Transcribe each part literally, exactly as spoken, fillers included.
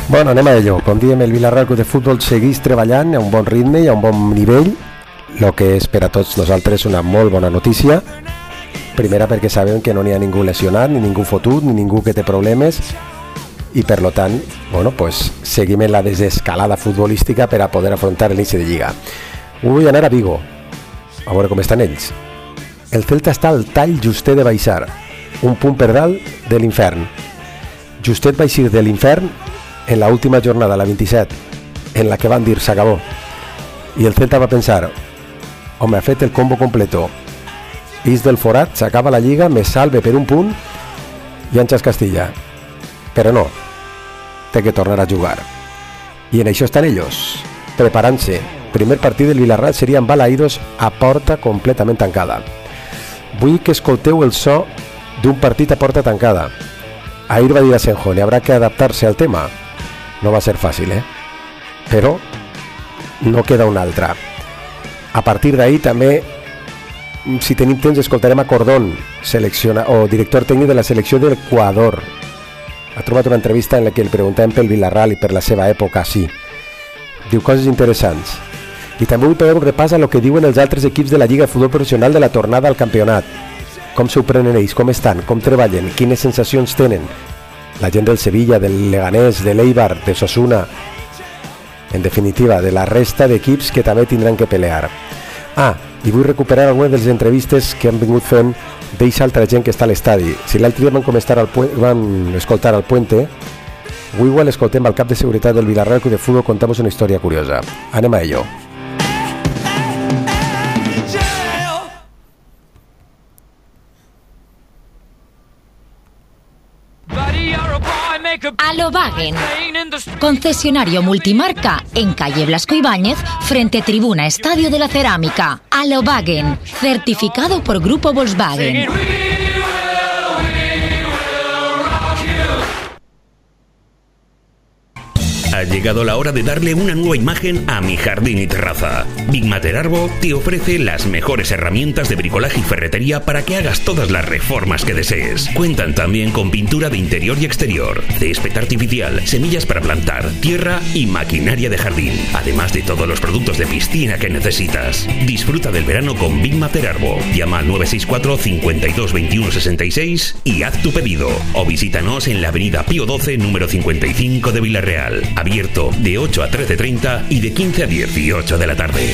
Bueno, anem a ello. Com diem, el Vila-real Club de Futbol segueix treballant a un bon ritme i a un bon nivell, el que és per a tots nosaltres una molt bona notícia. Primera, perquè sabem que no n'hi ha ningú lesionat, ni ningú fotut, ni ningú que té problemes, i per lo tant, bueno, pues, seguim en la desescalada futbolística per a poder afrontar l'inici de Lliga. Vull anar a Vigo, a veure com estan ells. El Celta està al tall justet de baixar, un punt per dalt de l'infern. Justet va eixir de l'infern en la última jornada, la vint-i-set, en la que van dir s'acabó, i el Celta va pensar, home, ha fet el combo completo, is del forat, s'acaba la Lliga, me salve per un punt i Àngels Castilla, però no, té que tornar a jugar, i en això estan ells, preparant-se. Primer partit del Vila-real seria amb balaïdos a porta completament tancada. Vull que escolteu el so d'un partit a porta tancada. Ahir va dir a Senjón, habrá que adaptarse al tema. No va ser fàcil, eh? Però no queda una altra. A partir d'ahir també, si tenim temps, escoltarem a Cordón, selecciona, o director tècnic de la selecció del Equador. Ha trobat una entrevista en la que el preguntem pel Vila-real i per la seva època, sí. Diu coses interessants. I també vull pegar un repàs a lo que diuen els altres equips de la Lliga de Futbol Professional de la tornada al campionat. Com s'ho prenen ells, com estan, com treballen, quines sensacions tenen. La gent del Sevilla, del Leganés, de l'Eibar, de Osasuna, en definitiva, de la resta d'equips que també tindran que pelear. Ah, i vull recuperar algunes de les entrevistes que han vingut fent d'eixa altra gent que està a l'estadi. Si l'altre dia van, començar al pu- van escoltar al Puente, avui igual escoltem al cap de seguretat del Vila-real Club de Futbol, contamos una història curiosa. Anem a ello. Alobagen, concesionario multimarca en calle Blasco Ibáñez, frente Tribuna Estadio de la Cerámica. Alobagen, certificado por Grupo Volkswagen. Ha llegado la hora de darle una nueva imagen a mi jardín y terraza. Big Matter Arbo te ofrece las mejores herramientas de bricolaje y ferretería para que hagas todas las reformas que desees. Cuentan también con pintura de interior y exterior, césped artificial, semillas para plantar, tierra y maquinaria de jardín, además de todos los productos de piscina que necesitas. Disfruta del verano con Big Matter Arbo. Llama al nueve seis cuatro, cincuenta y dos, veintiuno sesenta y seis y haz tu pedido. O visítanos en la avenida Pío doce, número cincuenta y cinco de Vila-real. Abierto de ocho a trece treinta y de quince a dieciocho de la tarde.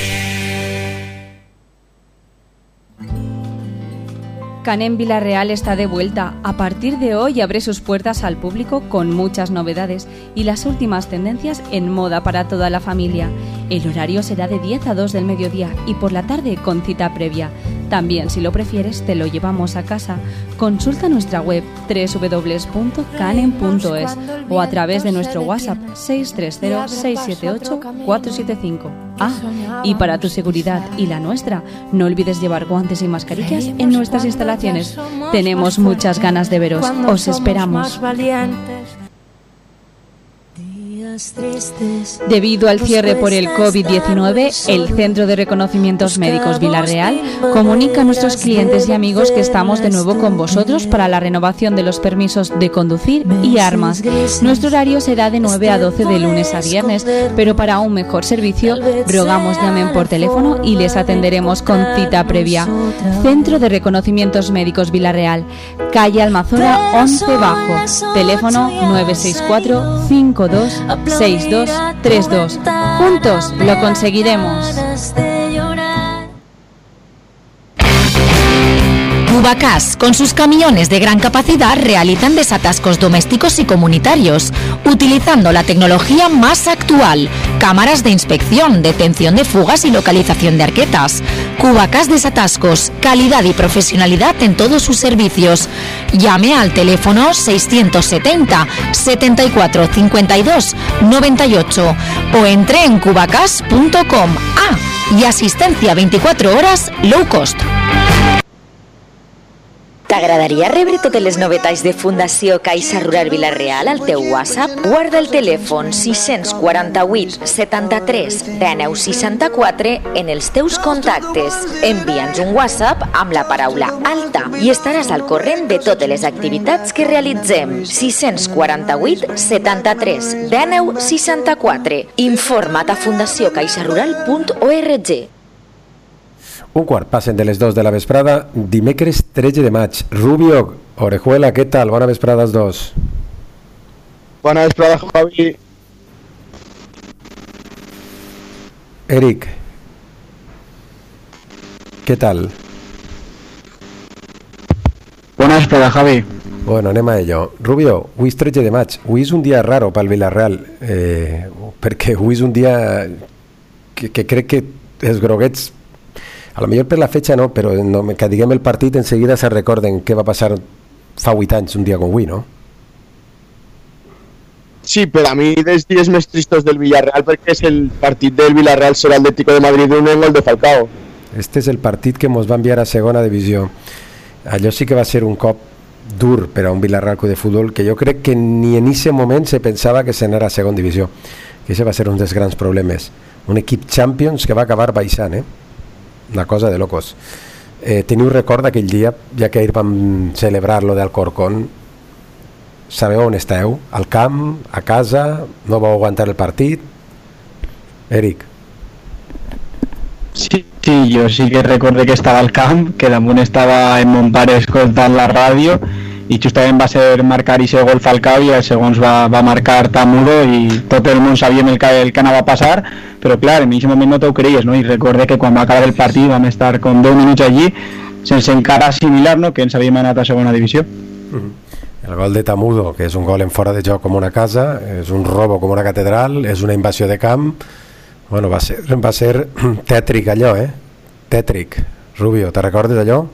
Canem Vila-real está de vuelta. A partir de hoy abre sus puertas al público con muchas novedades y las últimas tendencias en moda para toda la familia. El horario será de diez a dos del mediodía y por la tarde con cita previa. También, si lo prefieres, te lo llevamos a casa. Consulta nuestra web doble u doble u doble u punto canem punto es o a través de nuestro WhatsApp seis tres cero, seis siete ocho, cuatro siete cinco. Ah, y para tu seguridad y la nuestra, no olvides llevar guantes y mascarillas en nuestras instalaciones. Tenemos muchas ganas de veros. Os esperamos. Debido al cierre por el COVID diecinueve, el Centro de Reconocimientos Médicos Vila-real comunica a nuestros clientes y amigos que estamos de nuevo con vosotros para la renovación de los permisos de conducir y armas. Nuestro horario será de nueve a doce de lunes a viernes, pero para un mejor servicio, rogamos llamen por teléfono y les atenderemos con cita previa. Centro de Reconocimientos Médicos Vila-real, calle Almazora once Bajo, teléfono nueve seis cuatro, cinco dos, seis dos tres dos. Juntos lo conseguiremos. Cubacas, con sus camiones de gran capacidad, realizan desatascos domésticos y comunitarios, utilizando la tecnología más actual, cámaras de inspección, detención de fugas y localización de arquetas. Cubacas Desatascos, calidad y profesionalidad en todos sus servicios. Llame al teléfono seiscientos setenta, setenta y cuatro, cincuenta y dos, noventa y ocho o entre en cubacas punto com. Ah, y asistencia veinticuatro horas low cost. T'agradaria rebre totes les novetats de Fundació Caixa Rural Vila-real al teu WhatsApp? Guarda el telèfon sis quatre vuit setanta-tres dinou seixanta-quatre en els teus contactes. Envia'ns un WhatsApp amb la paraula alta i estaràs al corrent de totes les activitats que realitzem. sis quatre vuit setanta-tres dinou seixanta-quatre. Informa't a fundació caixa rural punt org. Un quart passen de les dos de la vesprada, dimecres tretze de maig. Rubio, Orejuela, què tal? Bona vesprada als dos. Bona vesprada, Javi. Eric, què tal? Bona vesprada, Javi. Bueno, anem a ello. Rubio, avui és tretze de maig. Avui és un dia raro pel Villarreal, eh, perquè avui és un dia que, que crec que els groguets, a lo millor per la fetxa no, però no, que diguem el partit en seguida se recorden què va passar fa vuit anys un dia com avui, no? Sí, per a mi dels dies més tristos del Villarreal, perquè és el partit del Villarreal sobre el Atlético de Madrid d'un gol de Falcao. Este és el partit que ens va enviar a segona divisió. Allò sí que va ser un cop dur per a un Villarreal de futbol, que jo crec que ni en aquest moment se pensava que se n'era a segona divisió, que això va ser un dels grans problemes. Un equip Champions que va acabar baixant, eh? Una cosa de locos. Eh, teniu record d'aquell dia, ja que ahir vam celebrar lo d'Alcorcón? Sabeu on esteu? Al camp? A casa? No vau aguantar el partit? Eric? Sí, sí, jo sí que recordé que estava al camp, que damunt estava en mon pare escoltant la ràdio i justament va ser marcar i gol Falcao i el segons va, va marcar Tamudo i tot el món sabíem el que, el que anava a passar, però clar, en aquest moment no t'ho creies, no? I recordé que quan va acabar el partit vam estar com deu minuts allí sense encara assimilar, no?, que ens havíem anat a segona divisió. Mm-hmm. El gol de Tamudo, que és un gol en fora de joc com una casa, és un robo com una catedral, és una invasió de camp. Bueno, va ser, va ser tètric allò, eh? Tètric. Rubio, te recordes d'allò?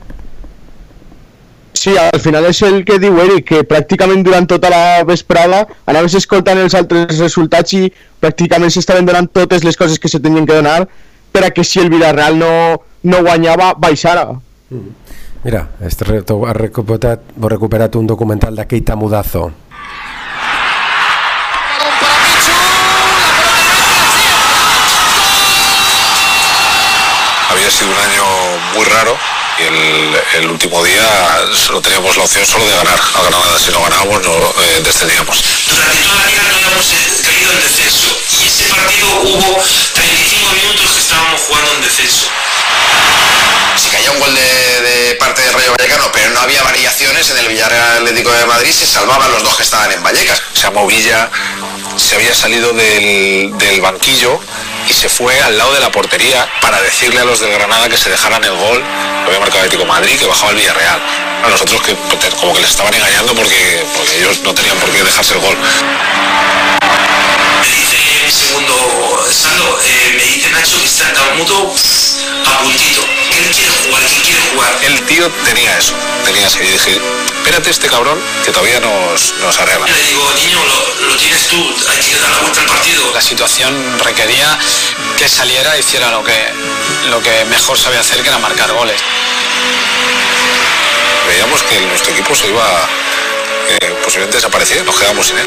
Sí, al final és el que diu Eric, que pràcticament durant tota la vesprada anaves escoltant els altres resultats i pràcticament s'estaven donant totes les coses que se tenien que donar per a que si el Villarreal no, no guanyava, baixara. Mm. Mira, este reto ha recuperat, ha recuperat un documental de Keita Mudazo. Había sido un año muy raro y el, el último día solo teníamos la opción solo de ganar. A Granada, si no ganábamos, no eh, descendíamos. Durante toda la liga no habíamos caído en descenso y ese partido hubo treinta y cinco minutos que estábamos jugando en descenso. Se caía un gol de, de parte del Rayo Vallecano, pero no había variaciones en el Villarreal Atlético de Madrid, se salvaban los dos que estaban en Vallecas. O sea, Movilla se había salido del, del banquillo y se fue al lado de la portería para decirle a los del Granada que se dejaran el gol. Lo había marcado el Atlético de Madrid, que bajaba el Villarreal. A nosotros que como que les estaban engañando porque, porque ellos no tenían por qué dejarse el gol. Me dice mi segundo Sando, eh, me dice Nacho que está Tamudo a puntito, que él quiere jugar, que quiere jugar. El tío tenía eso, tenía eso. Y dije, espérate este cabrón que todavía nos, nos arregla. Le digo, niño, lo, lo tienes tú, hay que dar la vuelta al partido. La situación requería que saliera e hiciera lo que, lo que mejor sabía hacer, que era marcar goles. Veíamos que nuestro equipo se iba eh, posiblemente desaparecer, nos quedamos sin él.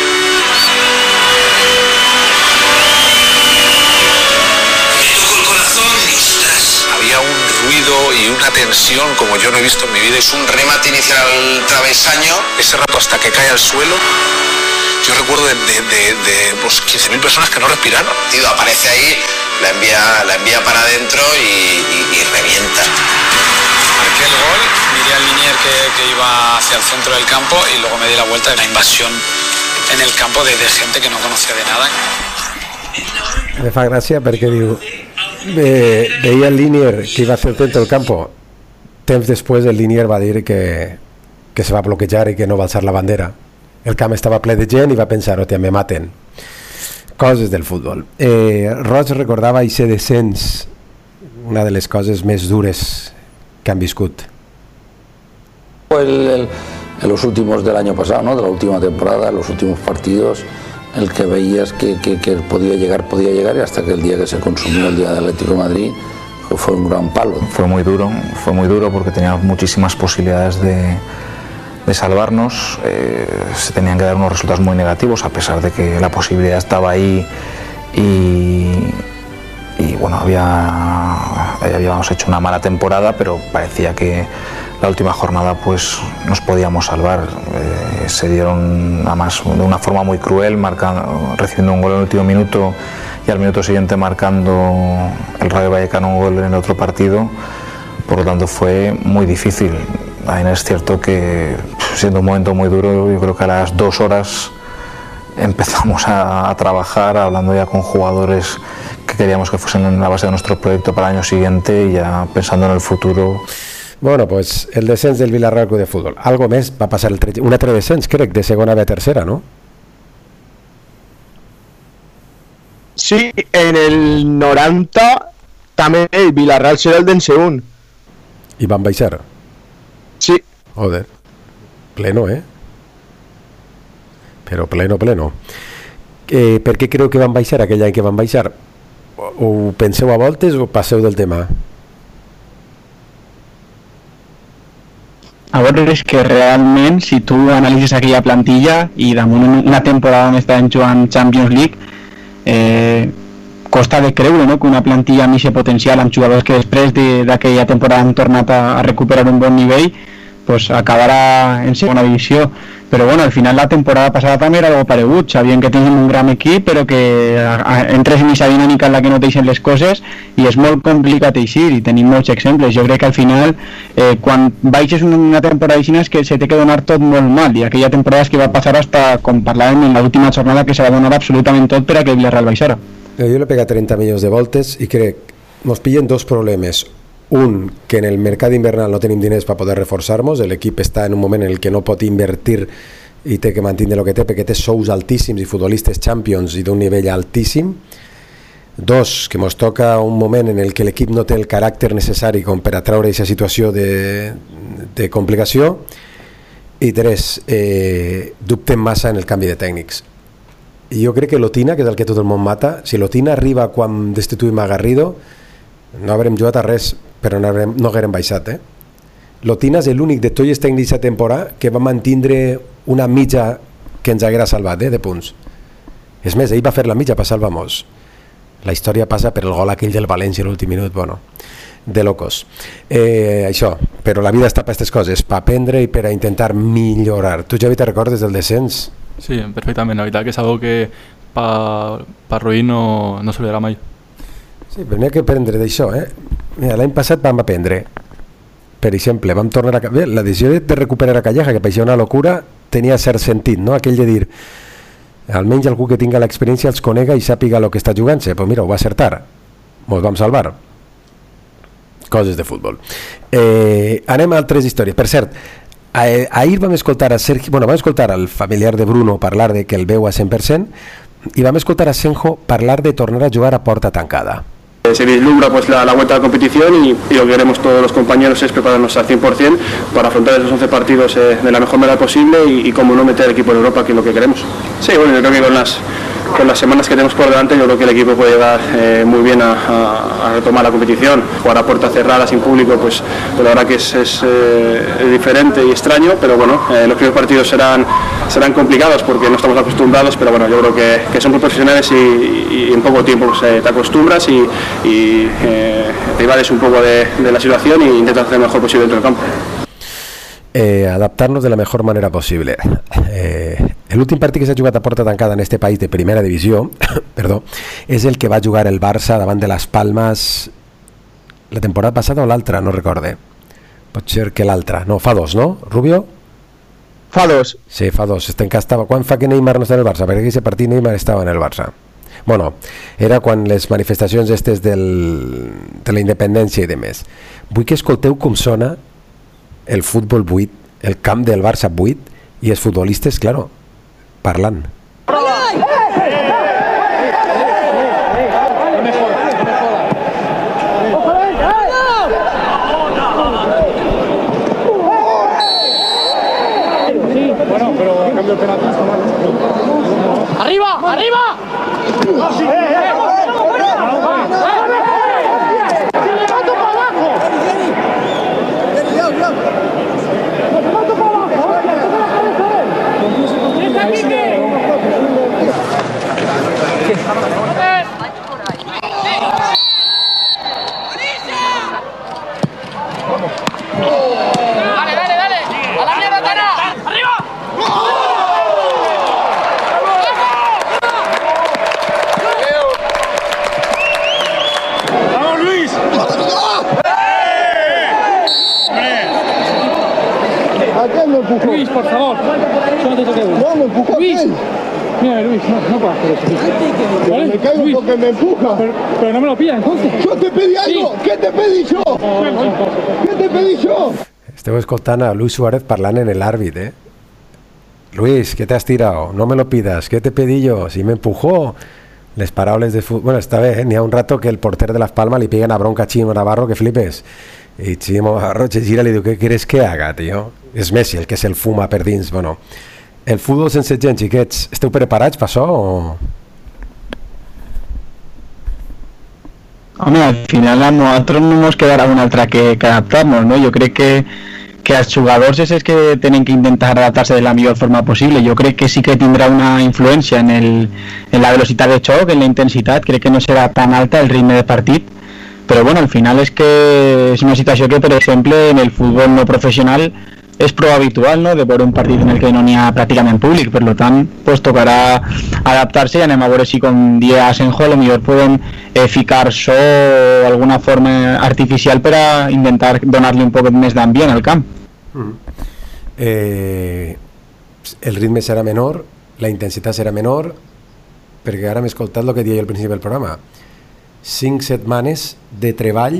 Había un ruido y una tensión como yo no he visto en mi vida. Es un remate inicial al travesaño. Ese rato hasta que cae al suelo. Yo recuerdo de, de, de, de pues, quince mil personas que no respiraron. El tío aparece ahí, la envía, la envía para adentro y, y, y revienta. Marqué el gol, miré al Linier que, que iba hacia el centro del campo y luego me di la vuelta de la invasión en el campo de, de gente que no conocía de nada. Me fa gràcia perquè diu ve, veia el Linier que iba hacia el centro del campo. Temps després el Linier va dir que, que se va bloquejar i que no va alçar la bandera. El camp estava ple de gent i va pensar, hòstia, me maten. Coses del futbol. Eh, Roig recordava aquest descens, una de les coses més dures que han viscut. El, el, en los últimos del año pasado, ¿no?, de la última temporada, los últimos partidos, el que veías que, que, que podía llegar, podía llegar, y hasta que el día que se consumió el día del Atlético de Madrid, que fue un gran palo. Fue muy duro, fue muy duro porque teníamos muchísimas posibilidades de, de salvarnos. Eh, se tenían que dar unos resultados muy negativos, a pesar de que la posibilidad estaba ahí y, y bueno, había, habíamos hecho una mala temporada, pero parecía que la última jornada pues nos podíamos salvar. Eh, se dieron además de una forma muy cruel, marcando, recibiendo un gol en el último minuto y al minuto siguiente marcando el Rayo Vallecano un gol en el otro partido. Por lo tanto fue muy difícil. También es cierto que, siendo un momento muy duro, yo creo que a las dos horas empezamos a, a trabajar, hablando ya con jugadores que queríamos que fuesen en la base de nuestro proyecto para el año siguiente y ya pensando en el futuro. Bueno, pues el descens del Villarreal Club de Fútbol. Algo més va passar el tre... un altre descens, crec, de segona B a tercera, ¿no? Sí, en el noranta també el Villarreal serà el d'Enseún. I van baixar? Sí. Joder, pleno, eh? Però pleno, pleno. Eh, per què creu que van baixar aquell any que van baixar? Ho penseu a voltes o passeu del tema? A veure, és que realment, si tu analitzes aquella plantilla i damunt una temporada on estaven jugant Champions League, eh, costa de creure, no?, que una plantilla amb aquest potencial, amb jugadors que després d'aquella de, temporada han tornat a, a recuperar un bon nivell, pues acabarà en segona divisió. Però bueno, al final la temporada passada també era algo paregut, sabien que tenen un gran equip però que a, a, entres en aquesta dinàmica en la que no deixen les coses i és molt complicat eixir, i tenim molts exemples. Jo crec que al final eh, quan baixes una temporada així és que se té que donar tot molt mal, i aquella temporada és que va passar hasta, com parlàvem en l'última jornada, que se va donar absolutament tot per a que el Villarreal baixara. Jo l'he pegat trenta milions de voltes i crec nos pillen dos problemes. Un, que en el mercat invernal no tenim diners per poder reforçar-nos, l'equip està en un moment en el que no pot invertir i té que mantenir el que té perquè té sous altíssims i futbolistes champions i d'un nivell altíssim. Dos, que ens toca un moment en el que l'equip no té el caràcter necessari com per atraure aquesta situació de, de complicació. I tres, eh, dubtem massa en el canvi de tècnics. I jo crec que Lotina, que és el que tot el món mata, si Lotina arriba quan destituïm a Garrido, no haurem jugat a res, però no haurem, no haurem baixat, eh? Lotina és l'únic de tots els tècnics de temporada que va mantindre una mitja que ens haguera salvat, eh, de punts. És més, ell va fer la mitja per salvar-nos. La història passa per el gol aquell del València a l'últim minut, bueno, de locos. Eh, això, però la vida està per aquestes coses, per aprendre i per a intentar millorar. Tu, Javi, te recordes del descens? Sí, perfectament. La veritat que és algo que per pa Ruiz no, no s'oblidarà mai. Sí, però n'hi ha que aprendre d'això, eh? Mira, l'any passat vam aprendre, per exemple, vam tornar a... Bé, la decisió de recuperar a Calleja, que parecia una locura, tenia cert sentit, no? Aquell de dir, almenys algú que tinga l'experiència els conega i sàpiga el que està jugant-se. Pues mira, ho va acertar, ens vam salvar. Coses de futbol. Eh, anem a altres històries. Per cert, eh, ahir vam escoltar a Sergi, bueno, vam escoltar al familiar de Bruno parlar de que el veu a cent per cent i vam escoltar a Senjo parlar de tornar a jugar a porta tancada. Se vislumbra pues la, la vuelta a la competición y, y lo que queremos todos los compañeros es prepararnos al cien por cien para afrontar esos once partidos eh, de la mejor manera posible y, y como no meter el equipo en Europa, que es lo que queremos. Sí, bueno, yo creo que con las, con las semanas que tenemos por delante yo creo que el equipo puede llegar eh, muy bien a, a, a retomar la competición. Jugar a puerta cerrada sin público pues, pues la verdad que es, es, eh, es diferente y extraño, pero bueno, eh, los primeros partidos serán, serán complicados porque no estamos acostumbrados, pero bueno, yo creo que, que son muy profesionales y, y en poco tiempo pues, eh, te acostumbras y y eh, te evades un poco de, de la situación e intentas hacer lo mejor posible dentro del campo. Eh, adaptar-nos de la mejor manera possible. Eh, l'últim partit que s'ha jugat a porta tancada en este país de primera divisió perdó, és el que va jugar el Barça davant de les Palmes la temporada passada o l'altra, no recorde. Pot ser que l'altra, no, fa dos, no, Rubio? Fa dos. Sí, fa dos. Estava. Quan fa que Neymar no està en el Barça? Perquè aquest partit Neymar estava en el Barça. Bueno, era quan les manifestacions estes del, de la independència i de més. Vull que escolteu com sona el futbol buit, el camp del Barça buit i els futbolistes, claro, parlant. ¡Arriba! ¡Arriba! ¡Sí! ¡Eh, eh! Aquel me empujó. Luis, por favor. Yo no te toqué. No, me empujó Luis. aquel. Mira, Luis, no, no puedo hacer eso. ¿Vale? Me caigo Luis. Porque me empuja. Pero, pero no me lo pidas, entonces. Yo te pedí algo. Sí. ¿Qué te pedí yo? ¿Qué te pedí yo? Esteu escoltant a Luis Suárez parlant en el árbit, eh? Luis, ¿qué te has tirado? No me lo pidas. ¿Qué te pedí yo? Si me empujó. Les paraules de fútbol. Bueno, esta vez, eh? N'hi ha un rato que el porter de Las Palmas li peguen a bronca a Chimo Navarro que flipes. I Chimo Navarro se gira i li diu, ¿qué quieres que haga, tío? És Messi el que se'l fuma per dins. Bueno, el futbol sense gent, xiquets, esteu preparats per això o...? Home, al final a nosaltres no nos quedarà una altra que, que adaptar-nos, ¿no? Jo crec que que els jugadors és que tenen que intentar adaptar-se de la millor forma possible. Jo crec que sí que tindrà una influència en, el, en la velocitat de xoc, en la intensitat, crec que no serà tan alta el ritme de partit, però bueno, al final és que és una situació que, per exemple, en el futbol no professional és prou habitual, no?, de veure un partit en el que no n'hi ha pràcticament públic, per tant, pues tocarà adaptar-se i anem a veure si, com dia Asenjo, a lo millor podem eh, ficar so o alguna forma artificial per a intentar donar-li un poc més d'ambient al camp. Mm. Eh, el ritme serà menor, la intensitat serà menor, perquè ara m'he escoltat el que deia al principi del programa. Cinc setmanes de treball,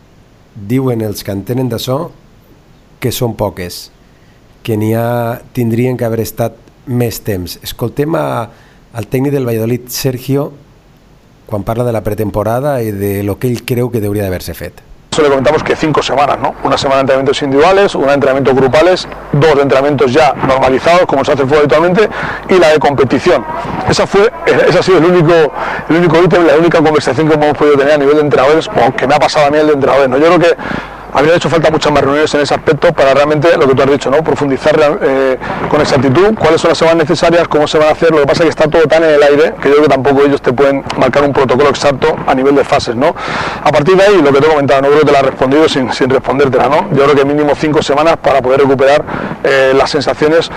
diuen els que entenen d'això, que són poques, que n'hi ha, tindrien que haver estat més temps. Escoltem a, al tècnic del Valladolid, Sergio, quan parla de la pretemporada y de lo que él creu que debería de haberse fet. Eso le comentamos que cinco semanas, ¿no? Una semana de entrenamientos individuales, una de entrenamientos grupales, dos de entrenamientos ya normalizados, como se hace el fútbol habitualmente, y la de competición. Esa fue, ese ha sido el único, el único ítem, la única conversación que hemos podido tener a nivel de entrenadores, o que me ha pasado a mí el de entrenadores, ¿no? Yo creo que a mí me ha hecho falta muchas más reuniones en ese aspecto para realmente lo que tú has dicho, ¿no? Profundizar eh, con exactitud cuáles son las semanas necesarias, cómo se van a hacer. Lo que pasa es que está todo tan en el aire que yo creo que tampoco ellos te pueden marcar un protocolo exacto a nivel de fases, ¿no? A partir de ahí, lo que te he comentado, no creo que te la he respondido sin, sin respondértela, ¿no? Yo creo que mínimo cinco semanas para poder recuperar eh, las sensaciones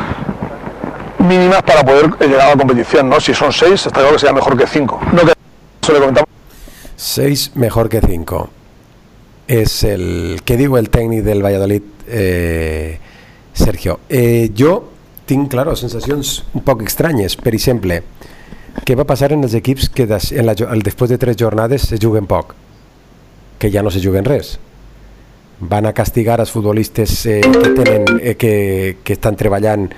mínimas para poder llegar a la competición, ¿no? Si son seis, está claro que sería mejor que cinco. No que eso le comentamos. Seis mejor que cinco. És el que diu el tècnic del Valladolid, eh, Sergio. Eh, jo tinc, claro, sensacions un poc estranyes. Per exemple, què va passar en els equips que des, en la, després de tres jornades se juguen poc? Que ja no se juguen res. Van a castigar els futbolistes eh, que, tenen, eh, que, que estan treballant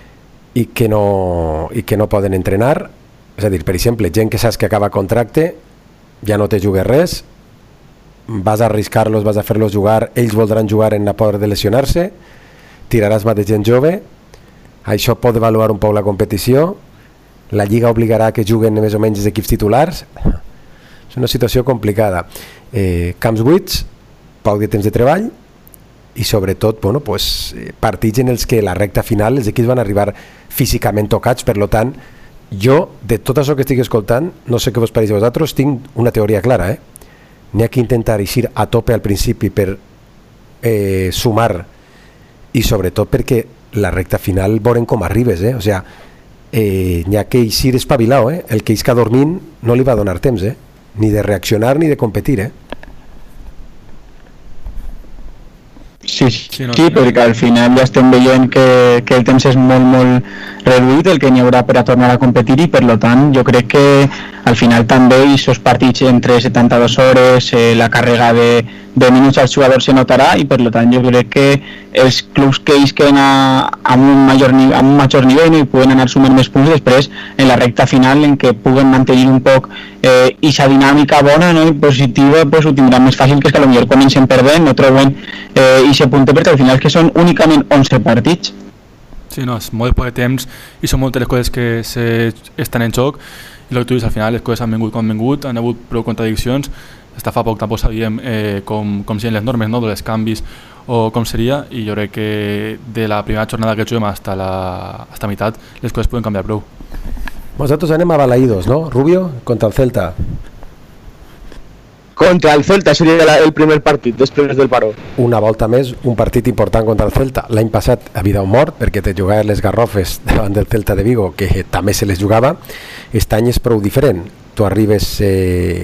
i que, no, i que no poden entrenar. És a dir, per exemple, gent que saps que acaba contracte, ja no te jugues res, vas a arriscar-los, vas a fer-los jugar, ells voldran jugar en la por de lesionar-se, tiraràs más de gent jove, això pot evaluar un poc la competició, la Lliga obligarà que juguen més o menys els equips titulars. És una situació complicada. Eh, camps buits, poc de temps de treball i sobretot bueno, pues, partits en els que la recta final els equips van arribar físicament tocats, per lo tant jo, de tot això que estic escoltant, no sé què vos pareix a vosaltres, tinc una teoria clara, eh? N'hi ha que intentar eixir a tope al principi per eh, sumar i sobretot perquè la recta final veurem com arribes, eh? O sigui, eh, n'hi ha que eixir espavilau, eh? El que isca dormint no li va donar temps, eh? Ni de reaccionar ni de competir, eh? Sí, sí, sí, no, sí, perquè al final ja estem veient que, que el temps és molt, molt reduït, el que n'hi haurà per a tornar a competir i per tant jo crec que al final també aquests partits entre setanta-dues hores, eh, la càrrega de, de minuts als jugadors se notarà i per tant jo crec que els clubs que isquen a, a, un major, a un major nivell, no, i poden anar sumant més punts després en la recta final en què puguen mantenir un poc eh, aquesta dinàmica bona, no, i positiva, pues, ho tindran més fàcil que és que potser comencen perdent, no troben eh, i se punte perquè al final que són únicament onze partits. Sí, no, és molt poc de temps i són moltes les coses que se estan en joc i el que tu dius, al final les coses han vingut com han vingut, han hagut prou contradiccions. Està fa poc tampoc sabíem eh, com, com serien les normes, no?, dels canvis o com seria, i jo crec que de la primera jornada que juguem hasta la hasta meitat les coses poden canviar prou. Vosaltres anem a Balaídos, no? Rubio, contra el Celta. Contra el Celta seria el primer partit després del paró. Una volta més, un partit important contra el Celta. L'any passat a vida o mort, perquè te jugaves les garrofes davant del Celta de Vigo, que també se les jugava. Aquest any és prou diferent. Tu arribes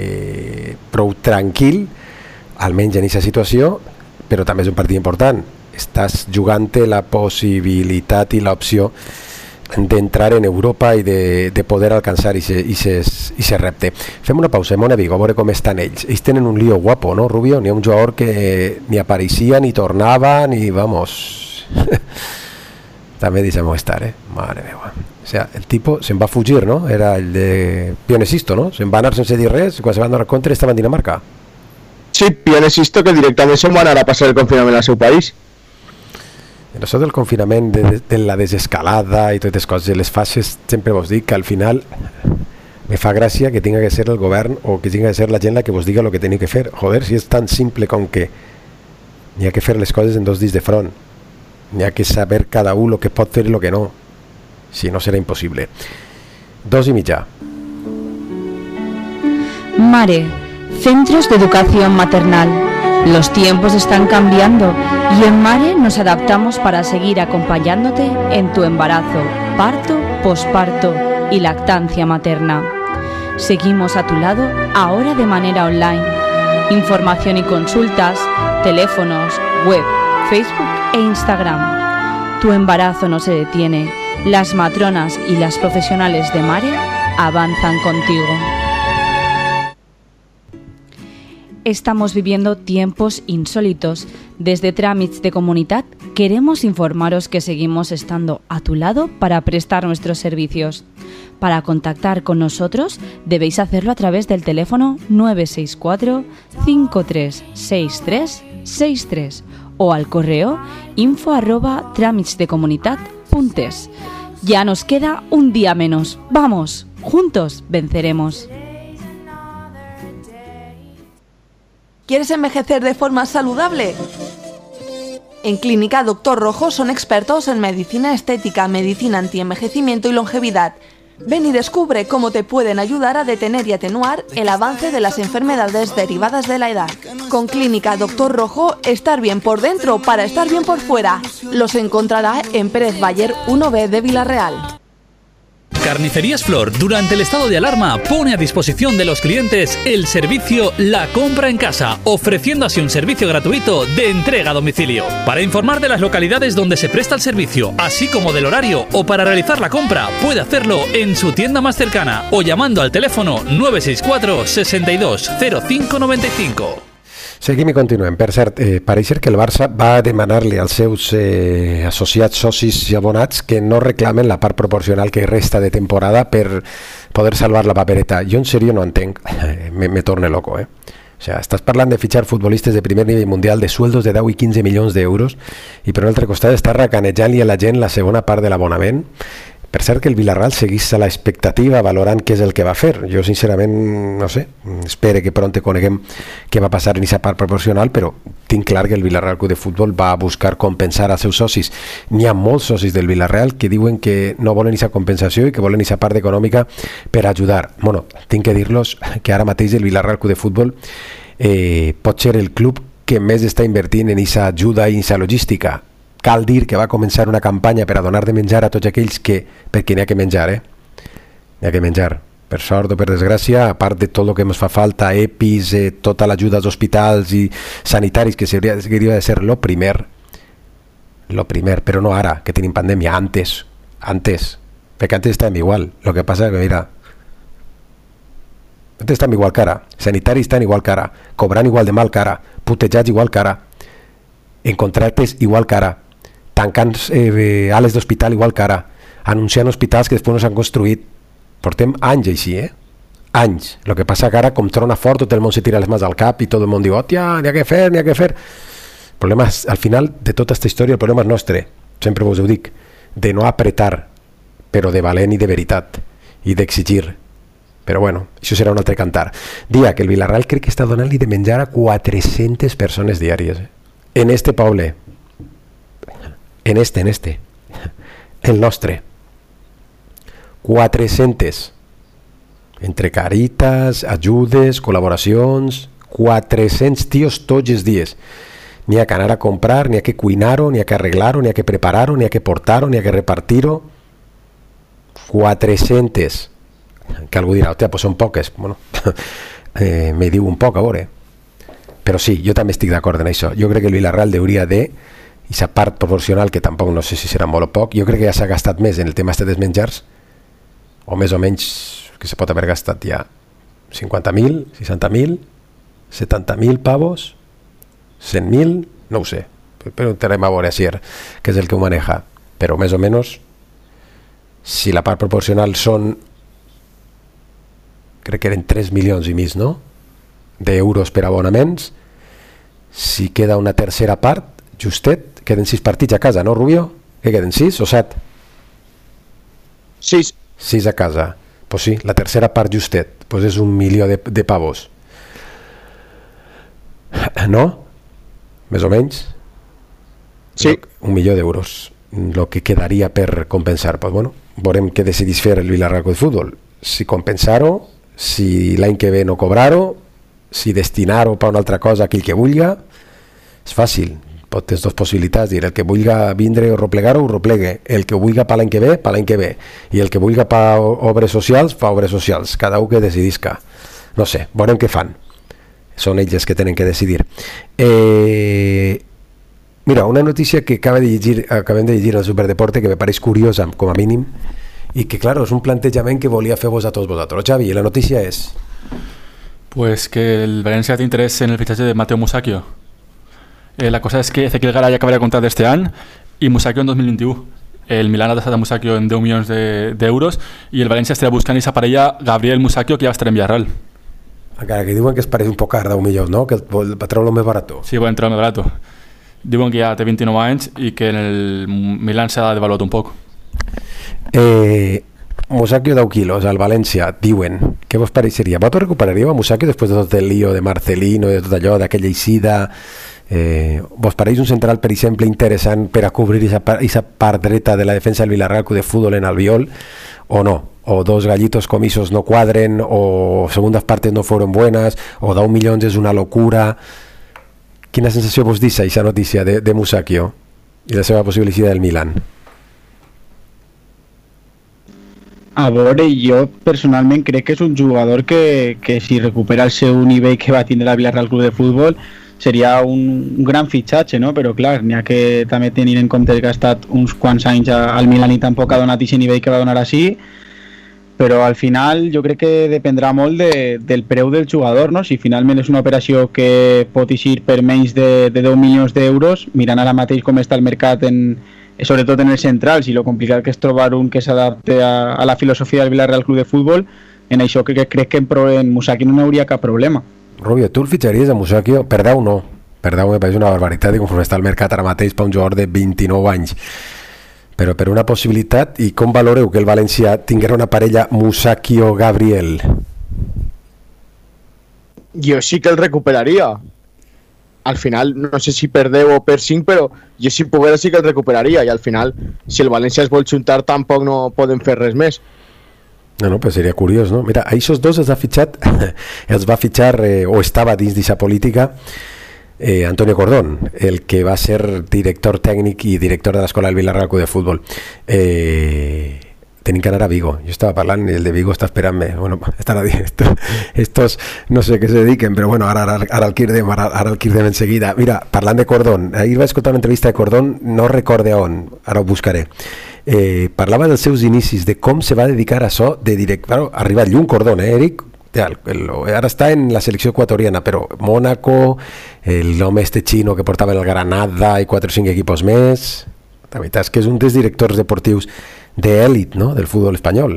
eh, prou tranquil, almenys en aquesta situació, però també és un partit important. estàs jugant la possibilitat i l'opció d'entrar en Europa i de, de poder alcançar i se repte. Fem una pausa, Mona Vigo, a veure com estan ells. Ells tenen un lío guapo, no, Rubio? N'hi ha un jugador que ni apareixia, ni tornava, ni, vamos... També deixem-ho estar, eh? Mare meva. O sea, el tipo se'n va fugir, no? Era el de Pionesisto, no? Se'n va anar sense dir res, quan se van donar compte estava en Dinamarca. Sí, Pionesisto, que directament se'n va anar a passar el confinament al seu país. En això del confinament, de, de, de la desescalada i totes les coses, les fases, sempre vos dic que al final me fa gràcia que tinga que ser el govern o que tinga que ser la gent la que vos diga el que teniu que fer. Joder, si és tan simple com que n'hi ha que fer les coses en dos dits de front. N'hi ha que saber cada un el que pot fer i el que no. Si no, serà impossible. Dos y mitja. Mare, Centros de Educación Maternal. Los tiempos están cambiando y en Mare nos adaptamos para seguir acompañándote en tu embarazo, parto, posparto y lactancia materna. Seguimos a tu lado ahora de manera online. Información y consultas, teléfonos, web, Facebook e Instagram. Tu embarazo no se detiene. Las matronas y las profesionales de Mare avanzan contigo. Estamos viviendo tiempos insólitos. Desde Tràmits de Comunitat queremos informaros que seguimos estando a tu lado para prestar nuestros servicios. Para contactar con nosotros debéis hacerlo a través del teléfono nueve seis cuatro, cinco tres seis tres seis tres o al correo info arroba tramitsdecomunitat.es. Ya nos queda un día menos. ¡Vamos! Juntos venceremos. ¿Quieres envejecer de forma saludable? En Clínica Doctor Rojo son expertos en medicina estética, medicina antienvejecimiento y longevidad. Ven y descubre cómo te pueden ayudar a detener y atenuar el avance de las enfermedades derivadas de la edad. Con Clínica Doctor Rojo, estar bien por dentro para estar bien por fuera. Los encontrará en Pérez Bayer uno B de Villarreal. Carnicerías Flor, durante el estado de alarma, pone a disposición de los clientes el servicio La Compra en Casa, ofreciendo así un servicio gratuito de entrega a domicilio. Para informar de las localidades donde se presta el servicio, así como del horario, o para realizar la compra, puede hacerlo en su tienda más cercana o llamando al teléfono nueve seis cuatro, sesenta y dos, cero cinco noventa y cinco. Seguim i continuem. Per cert, eh, pareix ser que el Barça va demanar-li als seus eh, associats, socis i abonats que no reclamen la part proporcional que resta de temporada per poder salvar la papereta. Jo en sèrio no entenc, me, me torne loco, eh? O sea, estàs parlant de fitxar futbolistes de primer nivell mundial de sueldos de deu i quinze milions d'euros i per un altre costat estàs racanejant-li a la gent la segona part de l'abonament. Per cert que el Villarreal seguís a l'expectativa valorant què és el que va fer. Jo sincerament no sé, espero que pront coneguem què va passar en aquesta part proporcional, però tinc clar que el Villarreal Club de Futbol va buscar compensar als seus socis. N'hi ha molts socis del Villarreal que diuen que no volen aquesta compensació i que volen aquesta part econòmica per ajudar. Bueno, tinc que dir-los que ara mateix el Villarreal Club de Futbol eh, pot ser el club que més està invertint en aquesta ajuda i aquesta logística. Cal dir que va començar una campanya per a donar de menjar a tots aquells que... perquè n'hi ha que menjar, eh? N'hi ha que menjar. Per sort o per desgràcia, a part de tot el que ens fa falta, E P I S, eh, tota l'ajuda als hospitals i sanitaris, que hauria de ser lo primer, lo primer, però no ara, que tenim pandèmia, antes, antes, perquè antes estàvem igual. Lo que passa que, mira, antes estàvem igual que ara, sanitaris estan igual que ara, cobrant igual de mal que ara, putejats igual que ara, en contractes igual que ara, tancant eh, ales d'hospital igual que ara, anunciant hospitals que després no s'han construït. Portem anys així, eh? Anys. El que passa que ara, com trona fort, tot el món se tira les mans al cap i tot el món diu, hòstia, n'hi ha que fer, n'hi ha que fer. El problema és, al final de tota aquesta història, el problema és nostre, sempre vos ho dic, de no apretar, però de valent i de veritat, i d'exigir. Però bueno, això serà un altre cantar. Dia que el Villarreal crec que està donant-li de menjar a quatre-centes persones diàries, eh? En este poble, en este, en este, el nostre, quatre-centes, entre caritas, ajudes, col·laboracions, quatre-cents tios tots els dies. N'hi ha que anar a comprar, n'hi ha que cuinar-ho, n'hi ha que arreglar-ho, n'hi ha que preparar-ho, n'hi ha que portar-ho, n'hi ha que repartir-ho. quatre-centes. Que algú dirà, hòstia, pues són poques. Bueno, eh, me diu un poc, a veure. Però sí, jo també estic d'acord en això. Jo crec que el Villarreal hauria de i sa part proporcional, que tampoc no sé si serà molt o poc, jo crec que ja s'ha gastat més en el tema este dels menjars, o més o menys que se pot haver gastat ja cinquanta mil, seixanta mil, setanta mil pavos, cent mil, no ho sé, però entrarem a veure si er, que és el que ho maneja, però més o menys si la part proporcional són, crec que eren tres milions i mig, no?, d'euros per abonaments, si queda una tercera part, justet, queden sis partits a casa, no, Rubio? Que queden sis o set? Sis. Sis a casa. Pues sí, la tercera part justet, pues és un milió de, de pavos. No? Més o menys? Sí. Un milió d'euros. Lo que quedaria per compensar. Pues bueno, veurem què decidís fer el Villarreal Club de Futbol. Si compensar-ho, si l'any que ve no cobrar-ho, si destinar-ho per una altra cosa aquell que vulga, és fàcil. Pot tenir dues possibilitats, dir el que vulga vindre o replegar-ho, ho replegue, el que vulga per l'any que ve, per l'any que ve, i el que vulga per obres socials, per obres socials, cada un que decidisca. No sé, veurem què fan, són ells els que tenen que decidir. Eh, mira, una notícia que acaba de llegir, acabem de llegir al Superdeporte, que me pareix curiosa com a mínim, i que claro, és un plantejament que volia fer-vos a tots vosaltres. Xavi, la notícia és... Pues que el Valencia tiene interés en el fichaje de Mateo Musacchio. Eh, la cosa es que Ezequiel Garay acabaría el contrato este año y Musacchio en dos mil veintiuno. El Milan ha tasat a Musacchio en deu milions d'euros i el València estarà buscant aquesta parella Gabriel Musacchio, que ja estarà en Villarreal. Encara que diuen que es pareix un poc car deu milions, no? Que va treure-lo més barat. Sí, va entrar més barat. Diuen que ja té vint-i-nou anys i que en el Milan s'ha devaluat un poc. Eh... Musacchio deu quilos al València, diuen. Què vos pareixeria? Vosaltres recuperaríeu a Musacchio després de tot el lío de Marcelino, de tot allò, d'aquella eixida? Eh, vos pareix un central, per exemple, interessant per a cobrir aquesta part dreta de la defensa del Villarreal Club de Futbol en Albiol, o no? O dos gallitos comisos no cuadren, o segundas partes no fueron buenas, o deu milions és una locura. Quina sensació vos deixa aquesta notícia de, de Musacchio i la seva possibilitat del Milan? A veure, jo personalment crec que és un jugador que, que si recupera el seu nivell que va tindre la Villarreal Club de Futbol seria un, un gran fitxatge, no? Però clar, n'hi ha que també tenir en compte que ha estat uns quants anys al Milan i tampoc ha donat aquest nivell que va donar així, però al final jo crec que dependrà molt de, del preu del jugador, no? Si finalment és una operació que pot eixir per menys de, de deu milions d'euros, mirant ara mateix com està el mercat en sobretot en els centrals i lo complicat que és trobar un que s'adapte a, a la filosofia del Villarreal Club de Futbol, en això que, que crec que en, en Musacchio no hi hauria cap problema. Rubio, tu el fitxaries a Musacchio? Per deu no, per deu me pareix una barbaritat i conforme està el mercat ara mateix per un jugador de vint-i-nou anys, però per una possibilitat. I com valoreu que el València tinguera una parella Musacchio-Gabriel? Jo sí que el recuperaria. Al final, no sé si per deu o per cinc, però jo si poguera sí que el recuperaria, i al final, si el València es vol juntar, tampoc no poden fer res més. No, no, però seria curiós, no? Mira, a aquests dos els ha fitxat, els va fitxar, eh, o estava dins d'aquesta política, eh, Antonio Cordón, el que va ser director tècnic i director de l'Escola del Villarreal Club de Futbol. Eh... Tenim que anar a Vigo. Jo estava parlant i el de Vigo està esperant-me. Bueno, estarà dient. Estos no sé què se dediquen, però bueno, ara, ara, ara el quirdem, ara, ara el quirdem enseguida. Mira, parlant de Cordón, ahir vaig escoltar una entrevista de Cordón, no recorde on, ara ho buscaré. Eh, parlava dels seus inicis, de com se va dedicar a això de direct... Bueno, ha arribat lluny Cordón, eh, Eric? El, el, ara està en la selecció equatoriana, però Mónaco, l'home este xino que portava el Granada i quatre o cinc equipos més. La veritat és que és un dels directors deportius d'èlit, no?, del futbol espanyol.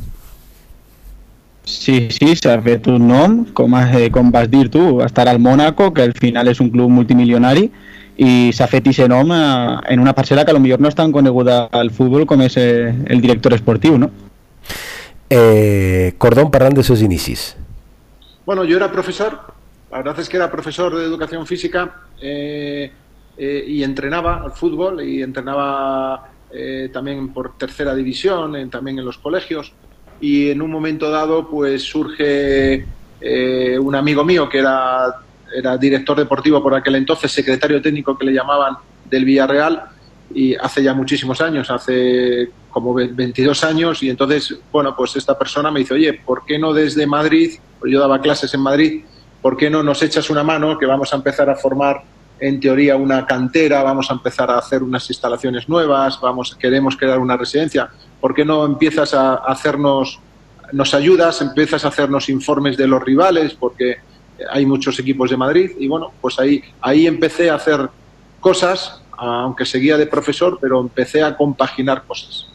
Sí, sí, s'ha fet un nom, com, eh, com vas dir tu, estar al Mónaco, que al final és un club multimilionari, i s'ha fet aquest nom eh, en una parcel·la que potser no és tan coneguda al futbol com és eh, el director esportiu, no? Eh, Cordón, parlant de sus inicis. Bueno, yo era profesor, la verdad es que era profesor de educación física eh, eh, y entrenaba al fútbol y entrenaba eh, también por tercera división, en, también en los colegios, y en un momento dado pues surge eh, un amigo mío que era, era director deportivo por aquel entonces, secretario técnico que le llamaban del Villarreal, y hace ya muchísimos años, hace como veintidós años, y entonces, bueno, pues esta persona me dice, oye, ¿por qué no desde Madrid, pues yo daba clases en Madrid, ¿por qué no nos echas una mano que vamos a empezar a formar en teoría una cantera, vamos a empezar a hacer unas instalaciones nuevas, vamos, queremos crear una residencia. ¿Por qué no empiezas a hacernos, nos ayudas, empiezas a hacernos informes de los rivales? Porque hay muchos equipos de Madrid y bueno, pues ahí, ahí empecé a hacer cosas, aunque seguía de profesor, pero empecé a compaginar cosas.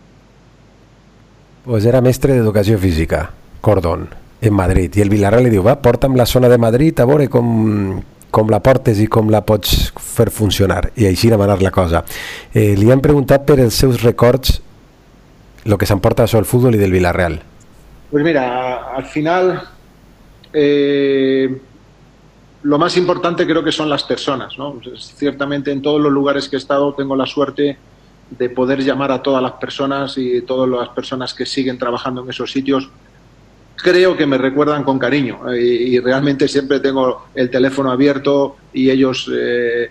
Pues era mestre d'educació física, Cordón, en Madrid, i el Villarreal li diu, va, porta'm la zona de Madrid a veure com, com la portes i com la pots fer funcionar, i així va anar la cosa. Eh, li han preguntat per els seus records, lo que s'emporta sobre el futbol i del Villarreal. Pues mira, al final eh, lo más importante creo que son las personas, ¿no? Ciertamente en todos los lugares que he estado tengo la suerte de poder llamar a todas las personas y todas las personas que siguen trabajando en esos sitios, creo que me recuerdan con cariño y, y realmente siempre tengo el teléfono abierto y ellos, eh,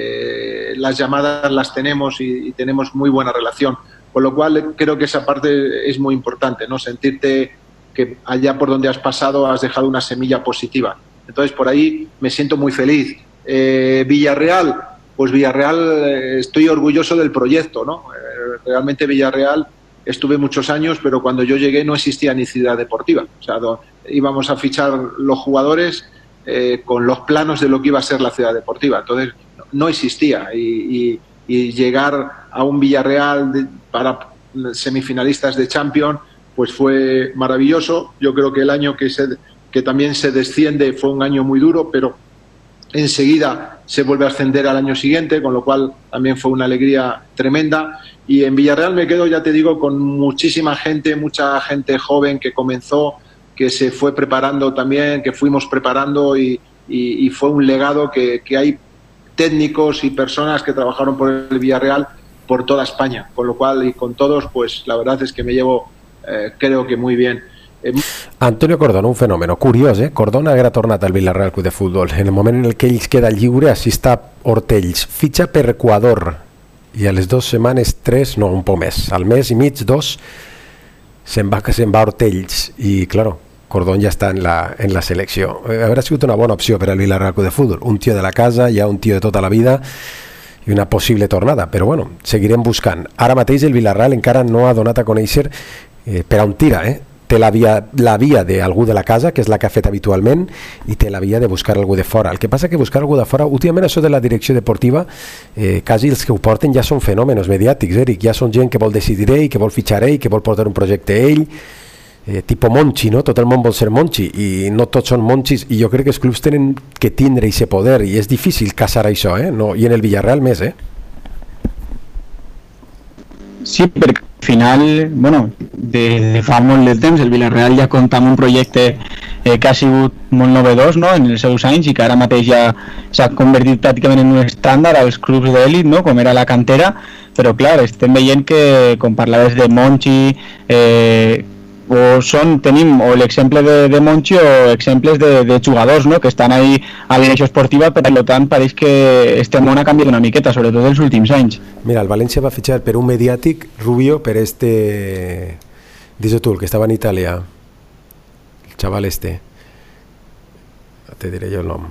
eh, las llamadas las tenemos y, y tenemos muy buena relación, con lo cual creo que esa parte es muy importante, ¿no? Sentirte que allá por donde has pasado has dejado una semilla positiva. Entonces por ahí me siento muy feliz. Eh, Villarreal, pues Villarreal, eh, estoy orgulloso del proyecto, ¿no? Eh, realmente Villarreal estuve muchos años, pero cuando yo llegué no existía ni ciudad deportiva. O sea, do, íbamos a fichar los jugadores eh, con los planos de lo que iba a ser la ciudad deportiva. Entonces no, no existía y, y, y llegar a un Villarreal de, para semifinalistas de Champions, pues fue maravilloso. Yo creo que el año que, se, que también se desciende fue un año muy duro, pero enseguida se vuelve a ascender al año siguiente, con lo cual también fue una alegría tremenda. Y en Villarreal me quedo, ya te digo, con muchísima gente, mucha gente joven que comenzó, que se fue preparando también, que fuimos preparando y, y, y fue un legado que, que hay técnicos y personas que trabajaron por el Villarreal por toda España, con lo cual y con todos, pues la verdad es que me llevo, eh, creo que muy bien. Antonio Cordón, un fenòmeno curiós, eh? Cordón haguera tornat al Villarreal Club de Futbol en el moment en el que ell queda lliure. Així està Hortells, fitxa per Equador i a les dues setmanes, tres, no, un poc més, al mes i mig, dos, se'n va, se'n va Hortells i, claro, Cordón ja està en la, en la selecció. Haurà sigut una bona opció per al Villarreal Club de Futbol, un tio de la casa, ja un tio de tota la vida i una possible tornada, però bueno, seguirem buscant. Ara mateix el Villarreal encara no ha donat a conèixer eh, per on tira, eh? Té la via, la via d'algú de la casa, que és la que ha fet habitualment, i té la via de buscar algú de fora. El que passa que buscar algú de fora, últimament això de la direcció deportiva, eh, quasi els que ho porten ja són fenòmenos mediàtics, Eric, ja són gent que vol decidir ell, que vol fitxar ell, que vol portar un projecte ell, eh, tipo Monchi, no? Tot el món vol ser Monchi, i no tots són Monchis, i jo crec que els clubs tenen que tindre aquest poder, i és difícil casar això, eh? No, i en el Villarreal més, eh? Sí, perquè al final, bueno, de, de fa molt de temps el Villarreal ja compta amb un projecte eh, que ha sigut molt novedós, no?, en els seus anys, i que ara mateix ja s'ha convertit pràcticament en un estàndard als clubs d'èlit, no?, com era la cantera, però clar, estem veient que, com parlaves de Monchi, eh, o són, tenim o l'exemple de, de Monchi o exemples de, de jugadors, no?, que estan ahí a la direcció esportiva, per tant pareix que este món ha canviat una miqueta, sobretot els últims anys. Mira, el València va fitxar per un mediàtic Rubio, per este, dice tú, el que estava en Itàlia, el chaval este, te diré jo el nom,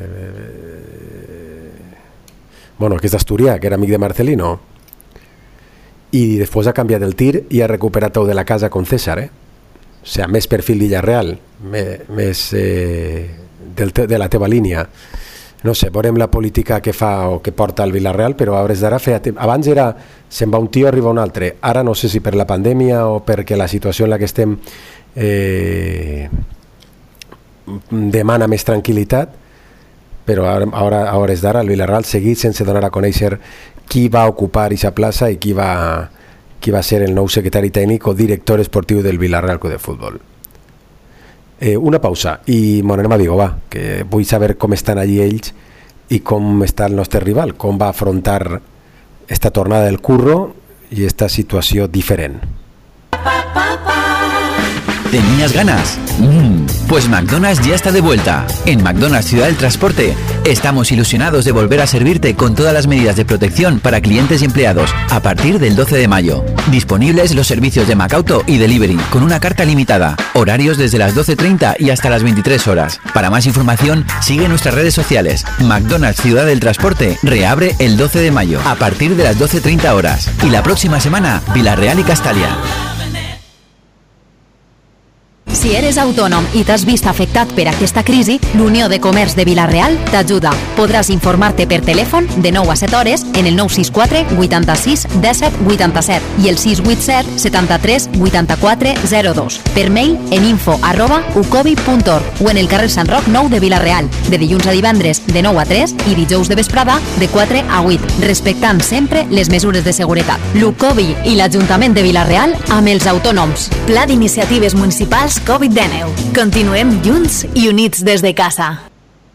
bueno, que és d'Asturià, que era amic de Marcelino, i després ha canviat el tir i ha recuperat tot de la casa con César, eh? O sigui, més perfil Villarreal, més eh, del te, de la teva línia. No sé, veurem la política que fa o que porta el Villarreal, però a hores d'ara feia temps. Abans era, se'n va un tio, arriba un altre. Ara no sé si per la pandèmia o perquè la situació en la que estem eh, demana més tranquil·litat, però ara, ara a hores d'ara el Villarreal seguit sense donar a conèixer qui va ocupar aquesta plaça i qui va, qui va ser el nou secretari tècnic o director esportiu del Villarreal Club de Futbol. Eh, una pausa i bon, anem a Vigo, va, que vull saber com estan allí ells i com està el nostre rival, com va afrontar esta tornada del curro i esta situació diferent. ¿Tenías ganas? Mm, pues McDonald's ya está de vuelta. En McDonald's Ciudad del Transporte estamos ilusionados de volver a servirte con todas las medidas de protección para clientes y empleados a partir del doce de mayo. Disponibles los servicios de McAuto y Delivery con una carta limitada. Horarios desde las doce treinta y hasta las veintitrés horas. Para más información, sigue nuestras redes sociales. McDonald's Ciudad del Transporte reabre el doce de mayo a partir de las doce treinta horas. Y la próxima semana, Vila-real y Castalia. Si eres autònom i t'has vist afectat per aquesta crisi, l'Unió de Comerç de Vila-real t'ajuda. Podràs informar-te per telèfon de nou a set hores en el nou sis quatre vuitanta-sis disset vuitanta-set i el sis vuit set setanta-tres vuitanta-quatre zero dos. Per mail en info arroba ucobi punt org o en el carrer Sant Roc nou de Vila-real, de dilluns a divendres de nou a tres i dijous de vesprada de quatre a vuit, respectant sempre les mesures de seguretat. L'Ucobi i l'Ajuntament de Vila-real amb els autònoms. Pla d'iniciatives municipals covid diecinueve. Continuem junts y units desde casa.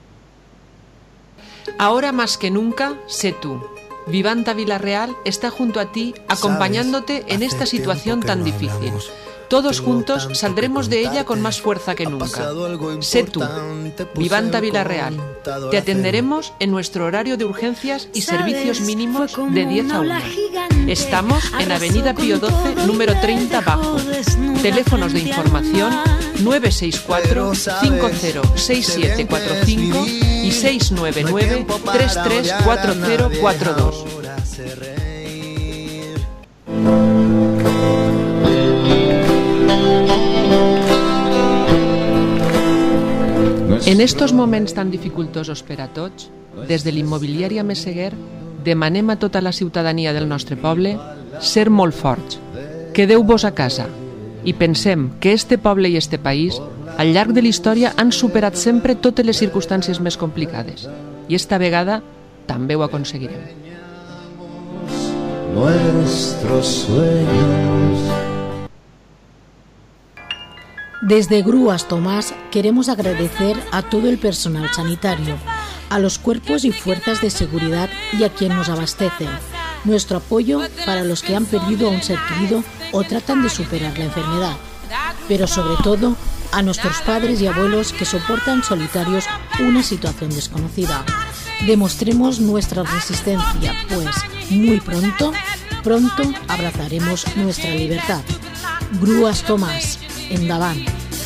Ahora más que nunca, sé tú. Vivanta Vila-real está junto a ti, acompañándote en esta situación tan difícil. Todos juntos saldremos de ella con más fuerza que nunca. Sé tú. Vivanta Vila-real. Te atenderemos en nuestro horario de urgencias y servicios mínimos de diez a una. Estamos en Avenida Pío doce, número treinta bajo. Teléfonos de información nueve seis cuatro cinco cero seis siete cuatro cinco y seis nueve nueve tres tres cuatro cero cuatro dos. En estos moments tan dificultosos per a tots, des de l'immobiliària Meseguer, demanem a tota la ciutadania del nostre poble ser molt forts. Quedeu-vos a casa i pensem que este poble i este país, al llarg de la història, han superat sempre totes les circumstàncies més complicades. I esta vegada també ho aconseguirem. Nuestros sueños. Desde Grúas Tomás queremos agradecer a todo el personal sanitario, a los cuerpos y fuerzas de seguridad y a quien nos abastecen. Nuestro apoyo para los que han perdido a un ser querido o tratan de superar la enfermedad. Pero sobre todo a nuestros padres y abuelos que soportan solitarios una situación desconocida. Demostremos nuestra resistencia, pues muy pronto, pronto abrazaremos nuestra libertad. Grúas Tomás. Endavant.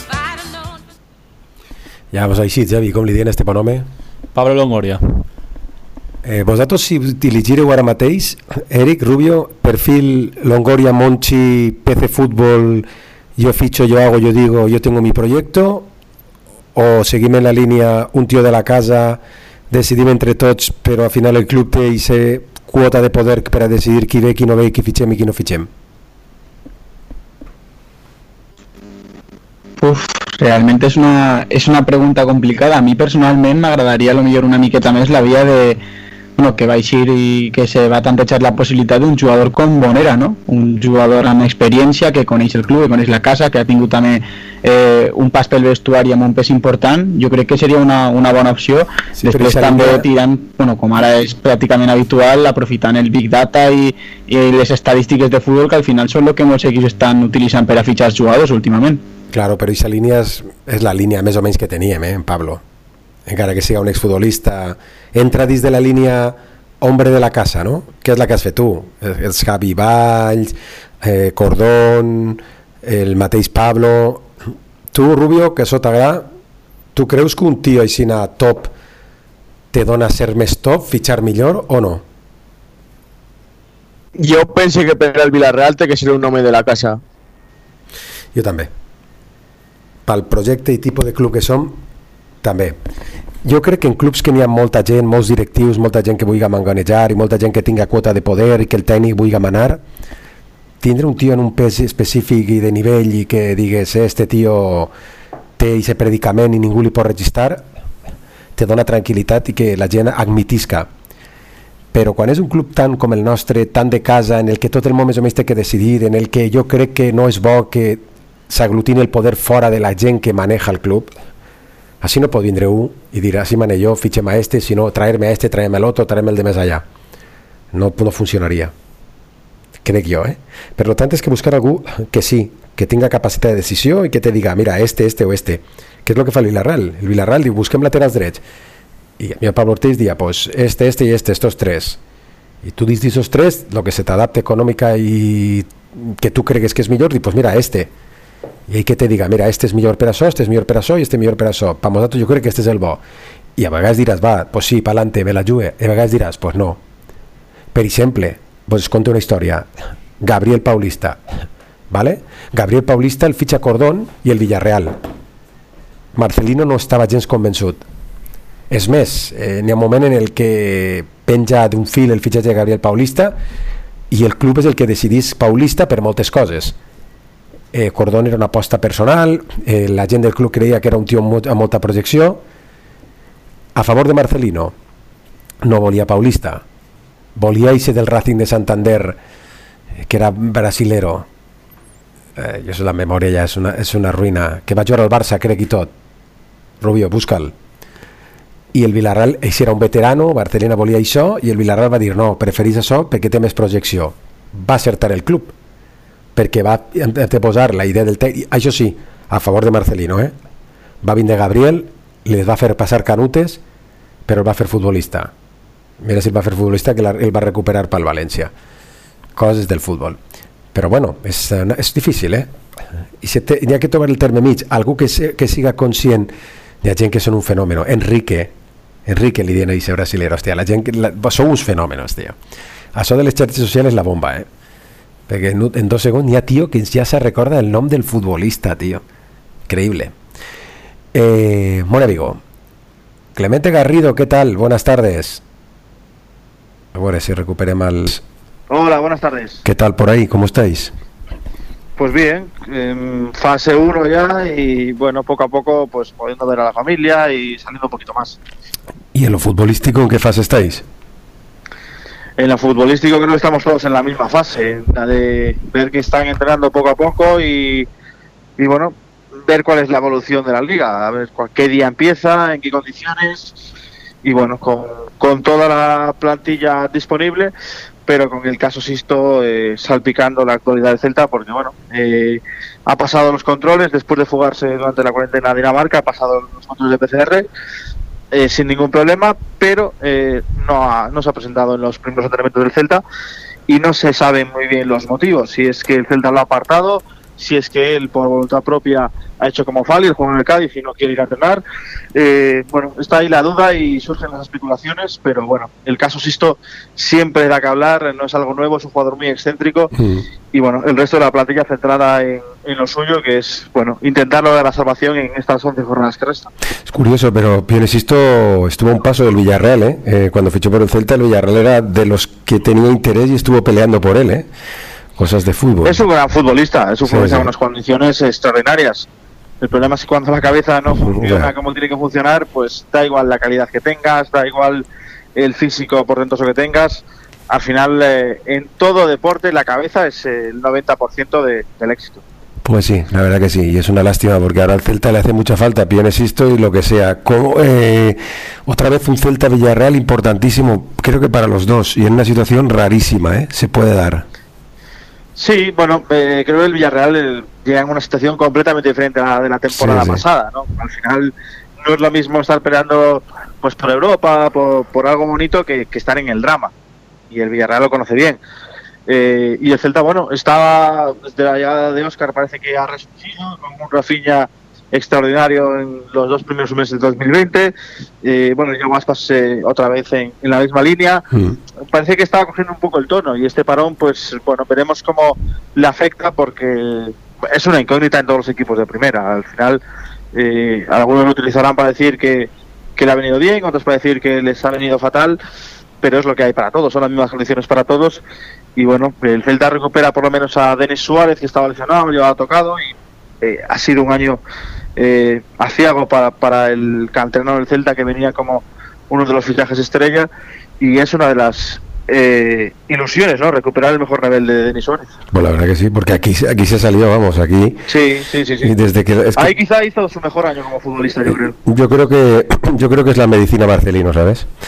Ja vos així, Javi, com li diuen este bon home? Pablo Longoria. Eh, vosaltres si utilitzireu ara mateix, Eric, Rubio, perfil Longoria, Monchi, P C Fútbol, yo ficho, yo hago, yo digo, yo tengo mi proyecto, o seguim en la línia un tio de la casa, decidim entre tots, però al final el club té aquesta quota de poder per a decidir qui ve, qui no ve, qui fitxem i qui no fitxem? Uf, realmente es una, es una pregunta complicada. A mí personalmente me agradaría a lo mejor una miqueta més la vía de bueno, que va a ir y que se va a tantejar la posibilidad de un jugador con Bonera, ¿no? Un jugador amb experiència, que coneix el club, que coneix la casa, que ha tingut també eh, un pas pel vestuari amb un pes important. Jo crec que seria una, una bona opció. Sí, després també línia... tirant, bueno, com ara és pràcticament habitual, aprofitant el Big Data i, i les estadístiques de futbol, que al final són el que molts equips estan utilitzant per a fitxar jugadors últimament. Claro, però aquesta línia és, és la línia més o menys que teníem, eh, Pablo. Encara que siga un exfutbolista, entra dins de la línia hombre de la casa, no? Què és la que has fet tu? Els Javi Valls, eh, Cordón, el mateix Pablo... Tu, Rubio, que això t'agrada, tu creus que un tio així a top te dona ser més top, fitxar millor o no? Jo penso que per al Villarreal té que ser un home de la casa. Jo també. Pel projecte i tipus de club que som, també. Jo crec que en clubs que n'hi ha molta gent, molts directius, molta gent que vulgui manganejar i molta gent que tinga quota de poder i que el tècnic vulgui manar, tindre un tio en un pes específic i de nivell i que digues eh, este tio té aquest predicament i ningú li pot registrar, te dona tranquil·litat i que la gent admitisca. Però quan és un club tan com el nostre, tan de casa, en el que tot el món més o menys té que decidir, en el que jo crec que no és bo que s'aglutini el poder fora de la gent que maneja el club, així no pot vindre un i dir, així mane jo, fitxem a este, si no, traer-me a este, traer-me a l'altre, traer-me el de més allà. No, no funcionaria. Crec jo, eh? Per tant, és que buscar algú que sí, que tenga capacitat de decisió i que te diga, mira, este, este o este. Què és el que fa el Villarreal? El Villarreal diu, busquem laterals drets. I el Pablo Ortiz dia, pues este, este y este, estos tres. Y tú dices esos tres, lo que se te adapte econòmica i que tu cregues que és millor, dius, pues mira, este. I ell que te diga, mira, este és millor per això, este és millor per això i este és millor per això. Per nosaltres jo crec que este és el bo. I a vegades diràs, va, pues sí, pa'lante, me la jugue. I a vegades diràs, pues no. Per exemple, pues conto una història. Gabriel Paulista, ¿vale? Gabriel Paulista el fitxa Cordón i el Villarreal. Marcelino no estava gens convençut. És més, eh, n'hi ha un moment en el que penja d'un fil el fitxatge de Gabriel Paulista i el club és el que decidís Paulista per moltes coses. Eh, Cordón era una aposta personal, eh, la gent del club creia que era un tio amb molta projecció. A favor de Marcelino, no volia Paulista, volia ese del Racing de Santander, que era brasilero. Eh, jo sé, la memòria ja és una, és una ruïna, que va jugar al Barça, crec i tot. Rubio, busca'l. I el Villarreal, ell era un veterano, Barcelona volia això, i el Villarreal va dir, no, preferís això perquè té més projecció. Va acertar el club, perquè va anteposar la idea del tècnic, això sí, a favor de Marcelino, eh? Va vindre Gabriel, les va fer passar canutes, però el va fer futbolista. Mira si el va fer futbolista, que el va recuperar pel València. Coses del futbol. Però bueno, és, és difícil, eh? I si te, hi ha que trobar el terme mig, algú que, se, que siga conscient. Hi ha gent que són un fenòmeno. Enrique, Enrique li diuen a ese brasilero, hòstia, la gent que la, sou uns fenòmenos, tio. Això de les xarxes socials és la bomba, eh? Perquè en, en dos segons hi ha tio que ja se recorda el nom del futbolista, tio. Increïble. Eh, bon amigo. Clemente Garrido, ¿qué tal? Buenas tardes. A ver si recuperemos al... Hola, buenas tardes. ¿Qué tal por ahí? ¿Cómo estáis? Pues bien, en fase uno ya y bueno, poco a poco pues pudiendo ver a la familia y saliendo un poquito más. ¿Y en lo futbolístico en qué fase estáis? En lo futbolístico creo que estamos todos en la misma fase, la de ver que están entrenando poco a poco y, y bueno, ver cuál es la evolución de la liga, a ver qué día empieza, en qué condiciones y bueno, con, con toda la plantilla disponible, pero con el caso Sisto eh, salpicando la actualidad del Celta, porque bueno, eh, ha pasado los controles después de fugarse durante la cuarentena a Dinamarca, ha pasado los controles de P C R eh, sin ningún problema, pero eh, no, ha, no se ha presentado en los primeros entrenamientos del Celta y no se saben muy bien los motivos, si es que el Celta lo ha apartado, si es que él por voluntad propia ha hecho como Fali, el juego en el Cádiz y no quiere ir a entrenar. Eh, bueno, está ahí la duda y surgen las especulaciones, pero bueno, el caso Sisto siempre da que hablar, no es algo nuevo, es un jugador muy excéntrico mm. y bueno, el resto de la plantilla centrada en, en lo suyo, que es, bueno, intentar lograr la salvación en estas once jornadas que restan. Es curioso, pero Pione Sisto estuvo a un paso del Villarreal, ¿eh? Eh, cuando fichó por el Celta, el Villarreal era de los que tenía interés y estuvo peleando por él, ¿eh? Cosas de fútbol. Es un gran futbolista, es un sí, futbolista sí. con unas condiciones extraordinarias. El problema es que cuando la cabeza no funciona yeah. como tiene que funcionar, pues da igual la calidad que tengas, da igual el físico portentoso que tengas. Al final, eh, en todo deporte, la cabeza es el noventa por ciento de, del éxito. Pues sí, la verdad que sí, y es una lástima porque ahora al Celta le hace mucha falta Pione Sisto y lo que sea. Como, eh, otra vez un Celta Villarreal importantísimo, creo que para los dos, y en una situación rarísima, ¿eh? Se puede dar. Sí, bueno, eh, creo que el Villarreal eh, llega en una situación completamente diferente a la de la temporada sí, sí. pasada, ¿no? Al final no es lo mismo estar peleando pues por Europa, por, por algo bonito, que, que estar en el drama. Y el Villarreal lo conoce bien. Eh, y el Celta, bueno, estaba desde la llegada de Óscar, parece que ha resurgido con un Rafinha extraordinario en los dos primeros meses del dos mil veinte. Eh, bueno, ya Aspas eh, otra vez en, en la misma línea. Mm. Parece que estaba cogiendo un poco el tono y este parón, pues bueno, veremos cómo le afecta porque es una incógnita en todos los equipos de primera. Al final, eh, algunos lo utilizarán para decir que, que le ha venido bien, otros para decir que les ha venido fatal, pero es lo que hay para todos, son las mismas condiciones para todos. Y bueno, el Celta recupera por lo menos a Denis Suárez, que estaba lesionado, llevaba tocado y eh, ha sido un año Eh, aciago para, para el canterano del Celta, que venía como uno de los fichajes estrella, y es una de las eh, ilusiones, ¿no? Recuperar el mejor nivel de Denis Suárez. Pues la verdad que sí, porque aquí, aquí se salió, vamos, aquí. Sí, sí, sí, sí. Y desde que, es que ahí quizá hizo su mejor año como futbolista, yo creo. Yo creo que yo creo que es la medicina Marcelino, ¿sabes?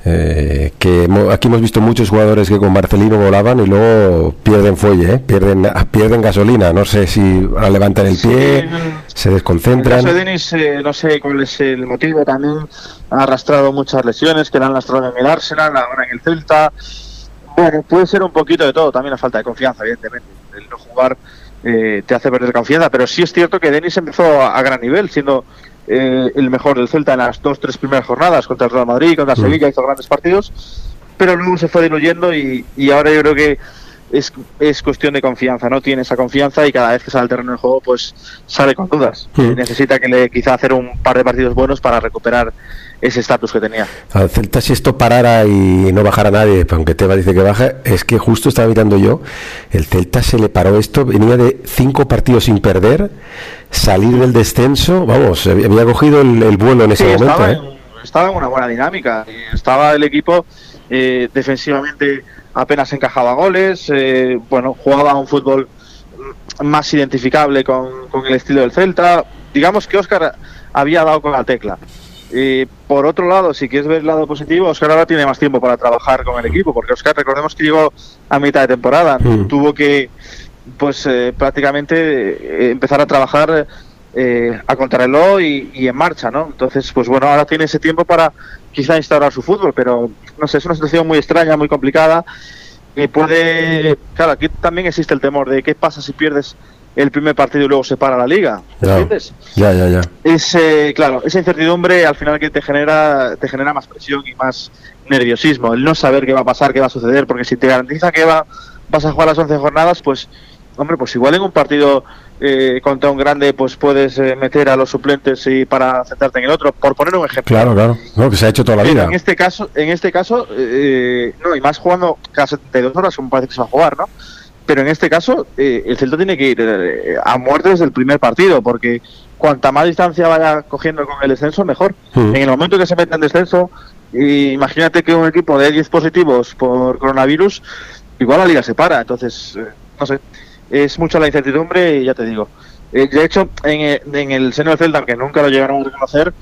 Eh, que hemos, aquí hemos visto muchos jugadores que con Marcelino volaban y luego pierden fuelle, ¿eh? pierden pierden gasolina, no sé si levantan el pie, sí, se desconcentran. En el caso de Denis, eh, no sé cuál es el motivo, también ha arrastrado muchas lesiones que le han lastrado en el Arsenal, ahora en el Celta. Bueno, puede ser un poquito de todo, también la falta de confianza, evidentemente. El no jugar eh, te hace perder confianza, pero sí es cierto que Denis empezó a, a gran nivel, siendo Eh, el mejor del Celta en las dos, tres primeras jornadas, contra el Real Madrid, contra el Sevilla, hizo grandes partidos, pero luego se fue diluyendo y, y ahora yo creo que es, es cuestión de confianza, no tiene esa confianza y cada vez que sale al terreno de juego pues sale con dudas. Mm. Necesita que le quizá hacer un par de partidos buenos para recuperar ese estatus que tenía. Al Celta, si esto parara y no bajara nadie, aunque Tebas dice que baja, es que justo estaba mirando yo, el Celta se le paró esto, venía de cinco partidos sin perder, salir del descenso, vamos, había cogido el, el vuelo en ese sí, momento. Estaba, ¿eh? en, estaba en una buena dinámica, estaba el equipo eh, defensivamente apenas encajaba goles, eh, bueno, jugaba un fútbol más identificable con, con el estilo del Celta. Digamos que Óscar había dado con la tecla. Y por otro lado, si quieres ver el lado positivo, Óscar ahora tiene más tiempo para trabajar con el equipo, porque Óscar, recordemos que llegó a mitad de temporada, mm. tuvo que pues eh, prácticamente eh, empezar a trabajar eh, a contrarreloj y, y en marcha, ¿no? Entonces, pues bueno, ahora tiene ese tiempo para quizá instaurar su fútbol, pero no sé, es una situación muy extraña, muy complicada, y puede, claro, aquí también existe el temor de qué pasa si pierdes el primer partido y luego se para la liga, ¿entiendes? Ya, ya, ya. Es, eh, claro, esa incertidumbre al final que te genera te genera más presión y más nerviosismo, el no saber qué va a pasar, qué va a suceder, porque si te garantiza que va, vas a jugar las once jornadas, pues, hombre, pues igual en un partido eh, contra un grande, pues puedes eh, meter a los suplentes y para centrarte en el otro, por poner un ejemplo. Claro, claro, no, que se ha hecho toda la vida. En este caso, en este caso, eh, no, y más jugando cada setenta y dos horas, como parece que se va a jugar, ¿no? Pero en este caso, eh, el Celta tiene que ir eh, a muerte desde el primer partido, porque cuanta más distancia vaya cogiendo con el descenso, mejor. Mm. En el momento que se meta en descenso, y imagínate que un equipo de diez positivos por coronavirus, igual la liga se para. Entonces, eh, no sé, es mucha la incertidumbre y ya te digo. Eh, de hecho, en, en el seno del Celta, aunque nunca lo llegaron a reconocer,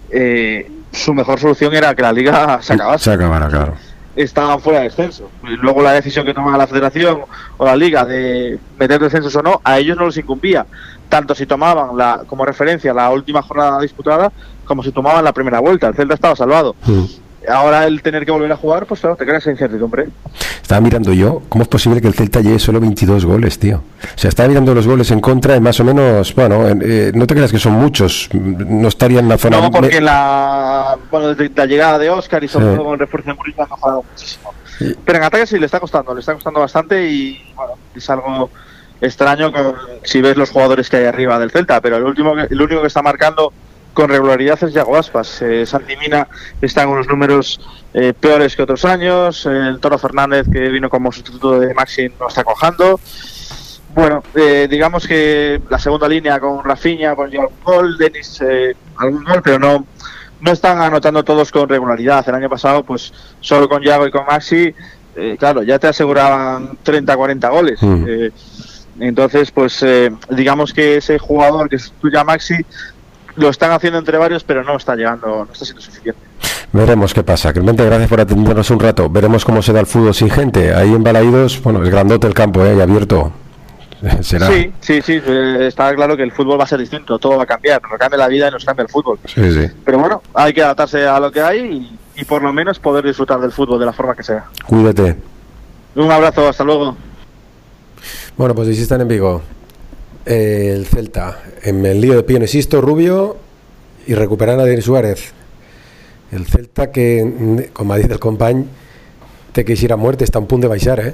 eh, su mejor solución era que la liga se acabase. Se acabara, claro. Estaban fuera de descenso. Y luego la decisión que toma la federación o la liga de meter descensos o no, a ellos no les incumbía, tanto si tomaban la como referencia la última jornada disputada como si tomaban la primera vuelta. El Celta estaba salvado. Mm. Ahora el tener que volver a jugar, pues claro, te crea esa incertidumbre. Estaba mirando yo, ¿cómo es posible que el Celta lleve solo veintidós goles, tío? O sea, estaba mirando los goles en contra y más o menos, bueno, eh, no te creas que son muchos, no estaría en la zona... No, porque la, bueno, desde la llegada de Óscar y sobre todo con el refuerzo de Murillo ha mejorado muchísimo. Sí. Pero en ataque sí le está costando, le está costando bastante y, bueno, es algo extraño con, si ves los jugadores que hay arriba del Celta, pero el último, el único que está marcando con regularidad es Yago Aspas. eh, Santi Mina está en unos números eh, peores que otros años, el Toro Fernández, que vino como sustituto de Maxi, no está cojando. Bueno, eh, digamos que la segunda línea con Rafinha pues lleva algún gol, Denis eh, algún gol, pero no no están anotando todos con regularidad. El año pasado pues solo con Yago y con Maxi, eh, claro, ya te aseguraban treinta a cuarenta goles. mm. eh, entonces pues eh, digamos que ese jugador que sustituye a Maxi lo están haciendo entre varios, pero no está llegando, no está siendo suficiente. Veremos qué pasa. Clemente, gracias por atendernos un rato. Veremos cómo se da el fútbol sin gente. Ahí en Balaídos, bueno, es grandote el campo, ¿eh? Y abierto. Será. Sí, sí, sí. Eh, está claro que el fútbol va a ser distinto, todo va a cambiar. Nos cambia la vida y nos cambia el fútbol. Sí, sí. Pero bueno, hay que adaptarse a lo que hay y, y por lo menos poder disfrutar del fútbol de la forma que sea. Cuídate. Un abrazo, hasta luego. Bueno, pues si están en Vigo. Eh, el Celta en el lío de Pío Sisto, Rubio y recuperar a Denis Suárez. El Celta que, como dice el company, té que eixir a muerte, està a un punt de baixar, eh?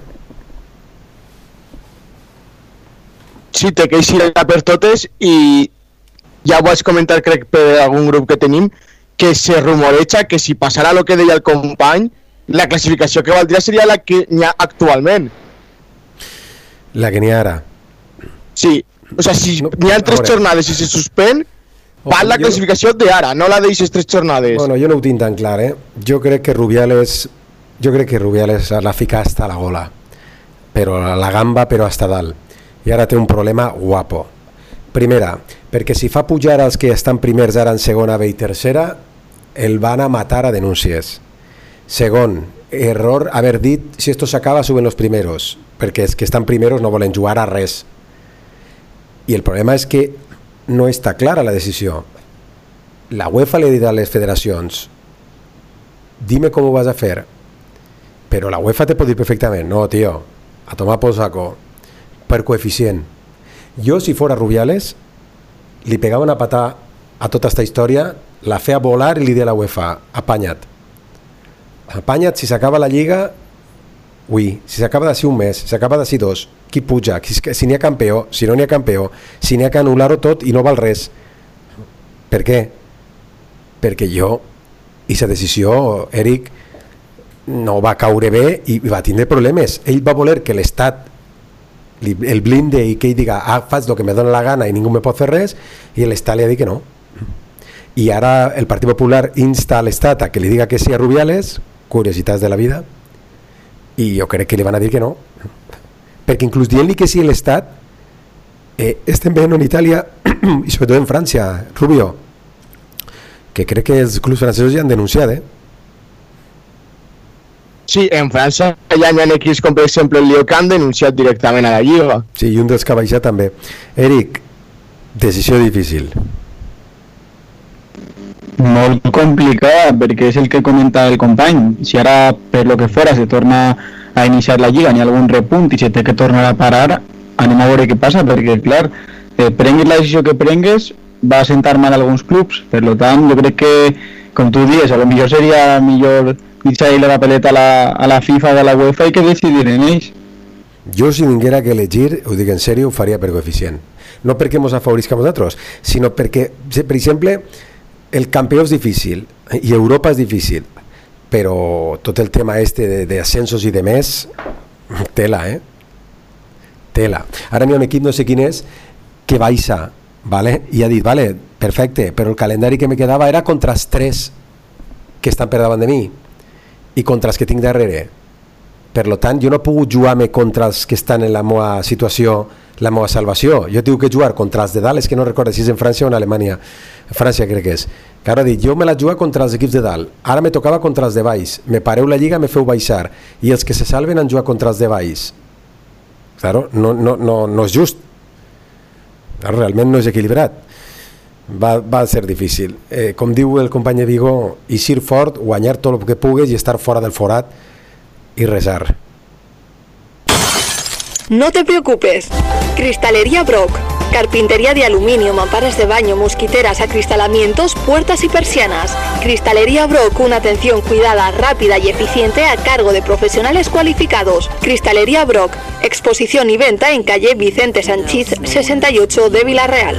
Sí, té que eixir a per totes i ja ho vaig comentar, crec, per algun grup que tenim, que se rumoreja que si passarà el que deia el company, la classificació que valdria seria la que n'hi ha actualment. La que n'hi ha ara. Sí, o sea, si no, n'hi ha tres jornades i se suspèn, va la classificació d'ara, no la d'eixes tres jornades. Bueno, jo no ho tinc tan clar, eh? Jo crec que Rubiales, jo crec que Rubiales l'ha ficat hasta la gola, però la gamba, però hasta dalt. I ara té un problema guapo. Primera, perquè si fa pujar els que estan primers ara en segona B i tercera, el van a matar a denúncies. Segon, error haver dit si esto s'acaba suben los primeros, perquè els que estan primeros no volen jugar a res. I el problema és que no està clara la decisió. La UEFA li ha dit a les federacions, dime com ho vas a fer, però la UEFA te pot dir perfectament, no, tio, a tomar por saco, per coeficient. Jo, si fora Rubiales, li pegava una patà a tota esta història, la feia volar i li deia a la UEFA, apanya't. Apanya't, si s'acaba la Lliga, ui, si s'acaba d'ací un mes, si s'acaba d'ací dos, qui puja, si n'hi ha campió, si no n'hi ha campió, si n'hi ha que anul·lar-ho tot i no val res. Per què? Perquè jo, i sa decisió, Eric, no va caure bé i va tindre problemes. Ell va voler que l'Estat el blinde i que ell diga, ah, faig el que me dóna la gana i ningú me pot fer res, i l'Estat li ha dit que no. I ara el Partit Popular insta a l'Estat a que li diga que sí a Rubiales, curiositats de la vida, i jo crec que li van a dir que no, perquè inclús dient-li que sí a l'Estat, eh, estem veient en Itàlia i sobretot en França, Rubio, que crec que els clubs francesos ja han denunciat, eh? Sí, en França hi ha equips com per exemple el Lió que han denunciat directament a la Lliga. Sí, i un dels que ha baixat també. Eric, decisió difícil. Molt complicada, perquè és el que comenta el company. Si ara, per lo que fora, se torna a iniciar la Lliga, n'hi ha algun repunt i se té que tornar a parar, anem a veure què passa, perquè, clar, eh, prengues la decisió que prengues, va a sentar mal a alguns clubs. Per tant, jo crec que, com tu dius, a lo millor seria millor deixar-li la peleta a la, a la FIFA o a la UEFA i que decidiren ells. Jo, si tinguera que elegir, ho dic en sèrio, ho faria per coeficient. No perquè ens afavorisca a nosaltres, sinó perquè, per exemple, el campió és difícil i Europa és difícil, però tot el tema este d'ascensos i de més, tela, eh? Tela. Ara n'hi ha un equip, no sé quin és, que baixa, vale? I ha dit, vale, perfecte, però el calendari que me quedava era contra els tres que estan per davant de mi i contra els que tinc darrere. Per tant, jo no puc jugar-me contra els que estan en la meva situació, la meva salvació. Jo tinc que jugar contra els de dalt, és que no recordo si és en França o en Alemanya. França crec que és. Que ara dic, jo me la jugo contra els equips de dalt, ara me tocava contra els de baix, me pareu la lliga, me feu baixar, i els que se salven han jugat contra els de baix. Claro, no, no, no, no és just. Claro, realment no és equilibrat. Va, va ser difícil. Eh, com diu el company de Vigo, eixir fort, guanyar tot el que pugues i estar fora del forat y rezar. No te preocupes. Cristalería Brock. Carpintería de aluminio, mamparas de baño, mosquiteras, acristalamientos, puertas y persianas. Cristalería Brock, una atención cuidada, rápida y eficiente a cargo de profesionales cualificados. Cristalería Brock. Exposición y venta en calle Vicente Sanchís sesenta y ocho de Villarreal.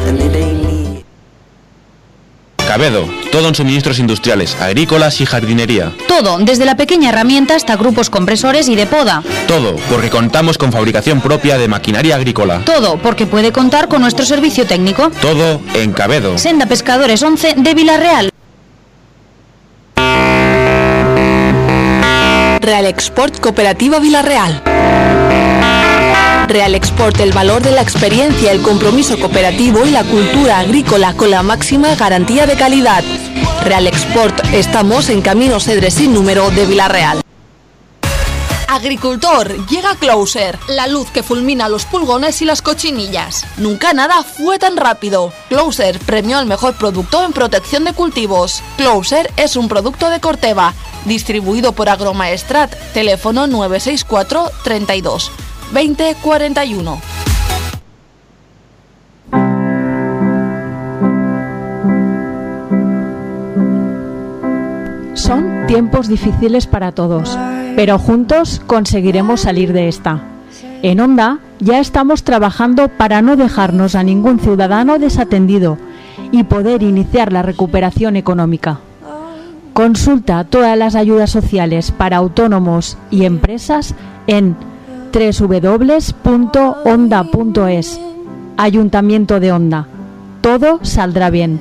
Cabedo, todo en suministros industriales, agrícolas y jardinería. Todo, desde la pequeña herramienta hasta grupos compresores y de poda. Todo, porque contamos con fabricación propia de maquinaria agrícola. Todo, porque puede contar con nuestro servicio técnico. Todo en Cabedo. Senda Pescadores once de Villarreal. Real Export Cooperativa Villarreal. Real Export, el valor de la experiencia, el compromiso cooperativo y la cultura agrícola con la máxima garantía de calidad. Real Export, estamos en Camino Cedres sin número de Villarreal. Agricultor, llega Closer, la luz que fulmina los pulgones y las cochinillas. Nunca nada fue tan rápido. Closer premió al mejor producto en protección de cultivos. Closer es un producto de Corteva, distribuido por Agromaestrat, teléfono nueve seis cuatro, treinta y dos, veinte cuarenta y uno. Son tiempos difíciles para todos, pero juntos conseguiremos salir de esta. En Onda ya estamos trabajando para no dejarnos a ningún ciudadano desatendido y poder iniciar la recuperación económica. Consulta todas las ayudas sociales para autónomos y empresas en doble u doble u doble u punto onda punto es. Ayuntamiento de Onda. Todo saldrá bien.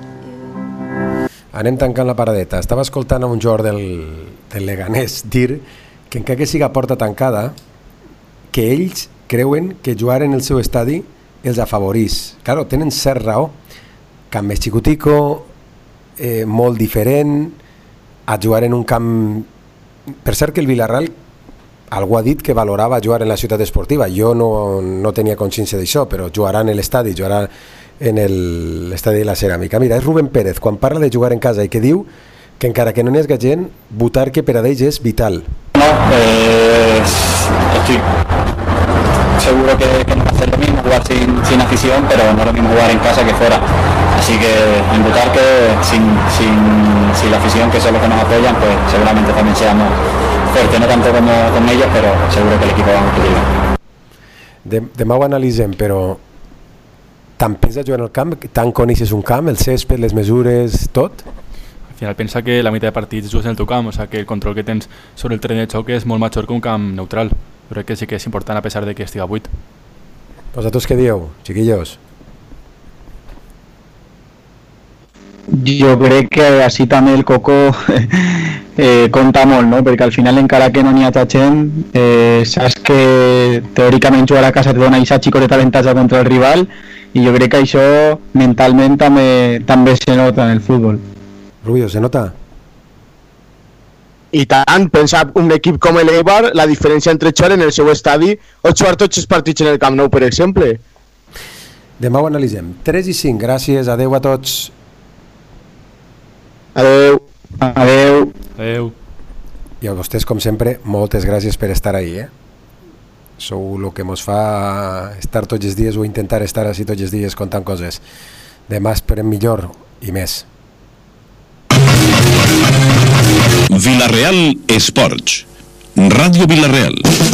Anem tancant la paradeta. Estava escoltant a un jugador del, del Leganés dir que encara que siga porta tancada, que ells creuen que jugar en el seu estadi els afavorís. Claro, tenen cert raó. Camp més xicutico, eh, molt diferent, a jugar en un camp Per cert que el Villarreal algú ha dit que valorava jugar en la ciutat esportiva. Jo no, no tenia consciència d'això, però jugarà en l'estadi, jugarà en l'estadi de la Ceràmica. Mira, és Rubén Pérez, quan parla de jugar en casa i que diu que encara que no n'hi hagi gent, votar que per a ells és vital. No, eh, estoy seguro que, que no va a ser lo mismo jugar sin, sin afición, pero no es lo mismo jugar en casa que fuera. Así que en votar que sin, sin, sin la afición, que son los que nos apoyan, pues seguramente también seamos fuertes, no tanto como con ellos, pero seguro que el equipo va a competir. De, demà ho analitzem, però tant pesa jugar al camp, tant coneixes un camp, el césped, les mesures, tot? Al final pensa que la meitat de partits jugues en el teu camp, o sea que el control que tens sobre el terreny de xoc és molt major que un camp neutral. Però crec que sí que és important a pesar de que estiga buit. Vosaltres què dieu, chiquillos? Jo crec que així també el Coco eh, compta molt, no? Perquè al final encara que no n'hi ha gent, eh, saps que teòricament jugar a casa te dona aquesta xicoteta avantatge contra el rival i jo crec que això mentalment també, també se nota en el futbol. Rubio, se nota? I tant, pensa un equip com l'Eibar, la diferència entre jugar en el seu estadi o jugar tots els partits en el Camp Nou, per exemple. Demà ho analitzem. tres i cinc, gràcies, adeu a tots. Adeu. Adeu. Adeu. I a vostès, com sempre, moltes gràcies per estar ahí, eh? Sou el que mos fa estar tots els dies o intentar estar així tots els dies contant coses. Demà esperem millor i més. Villarreal Sports, Radio Villarreal.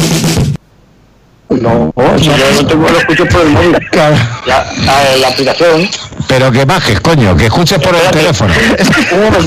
No, si yo no tengo, lo escucho por el móvil. Claro. La, la, la aplicación. Pero que bajes, coño, que escuches por el teléfono.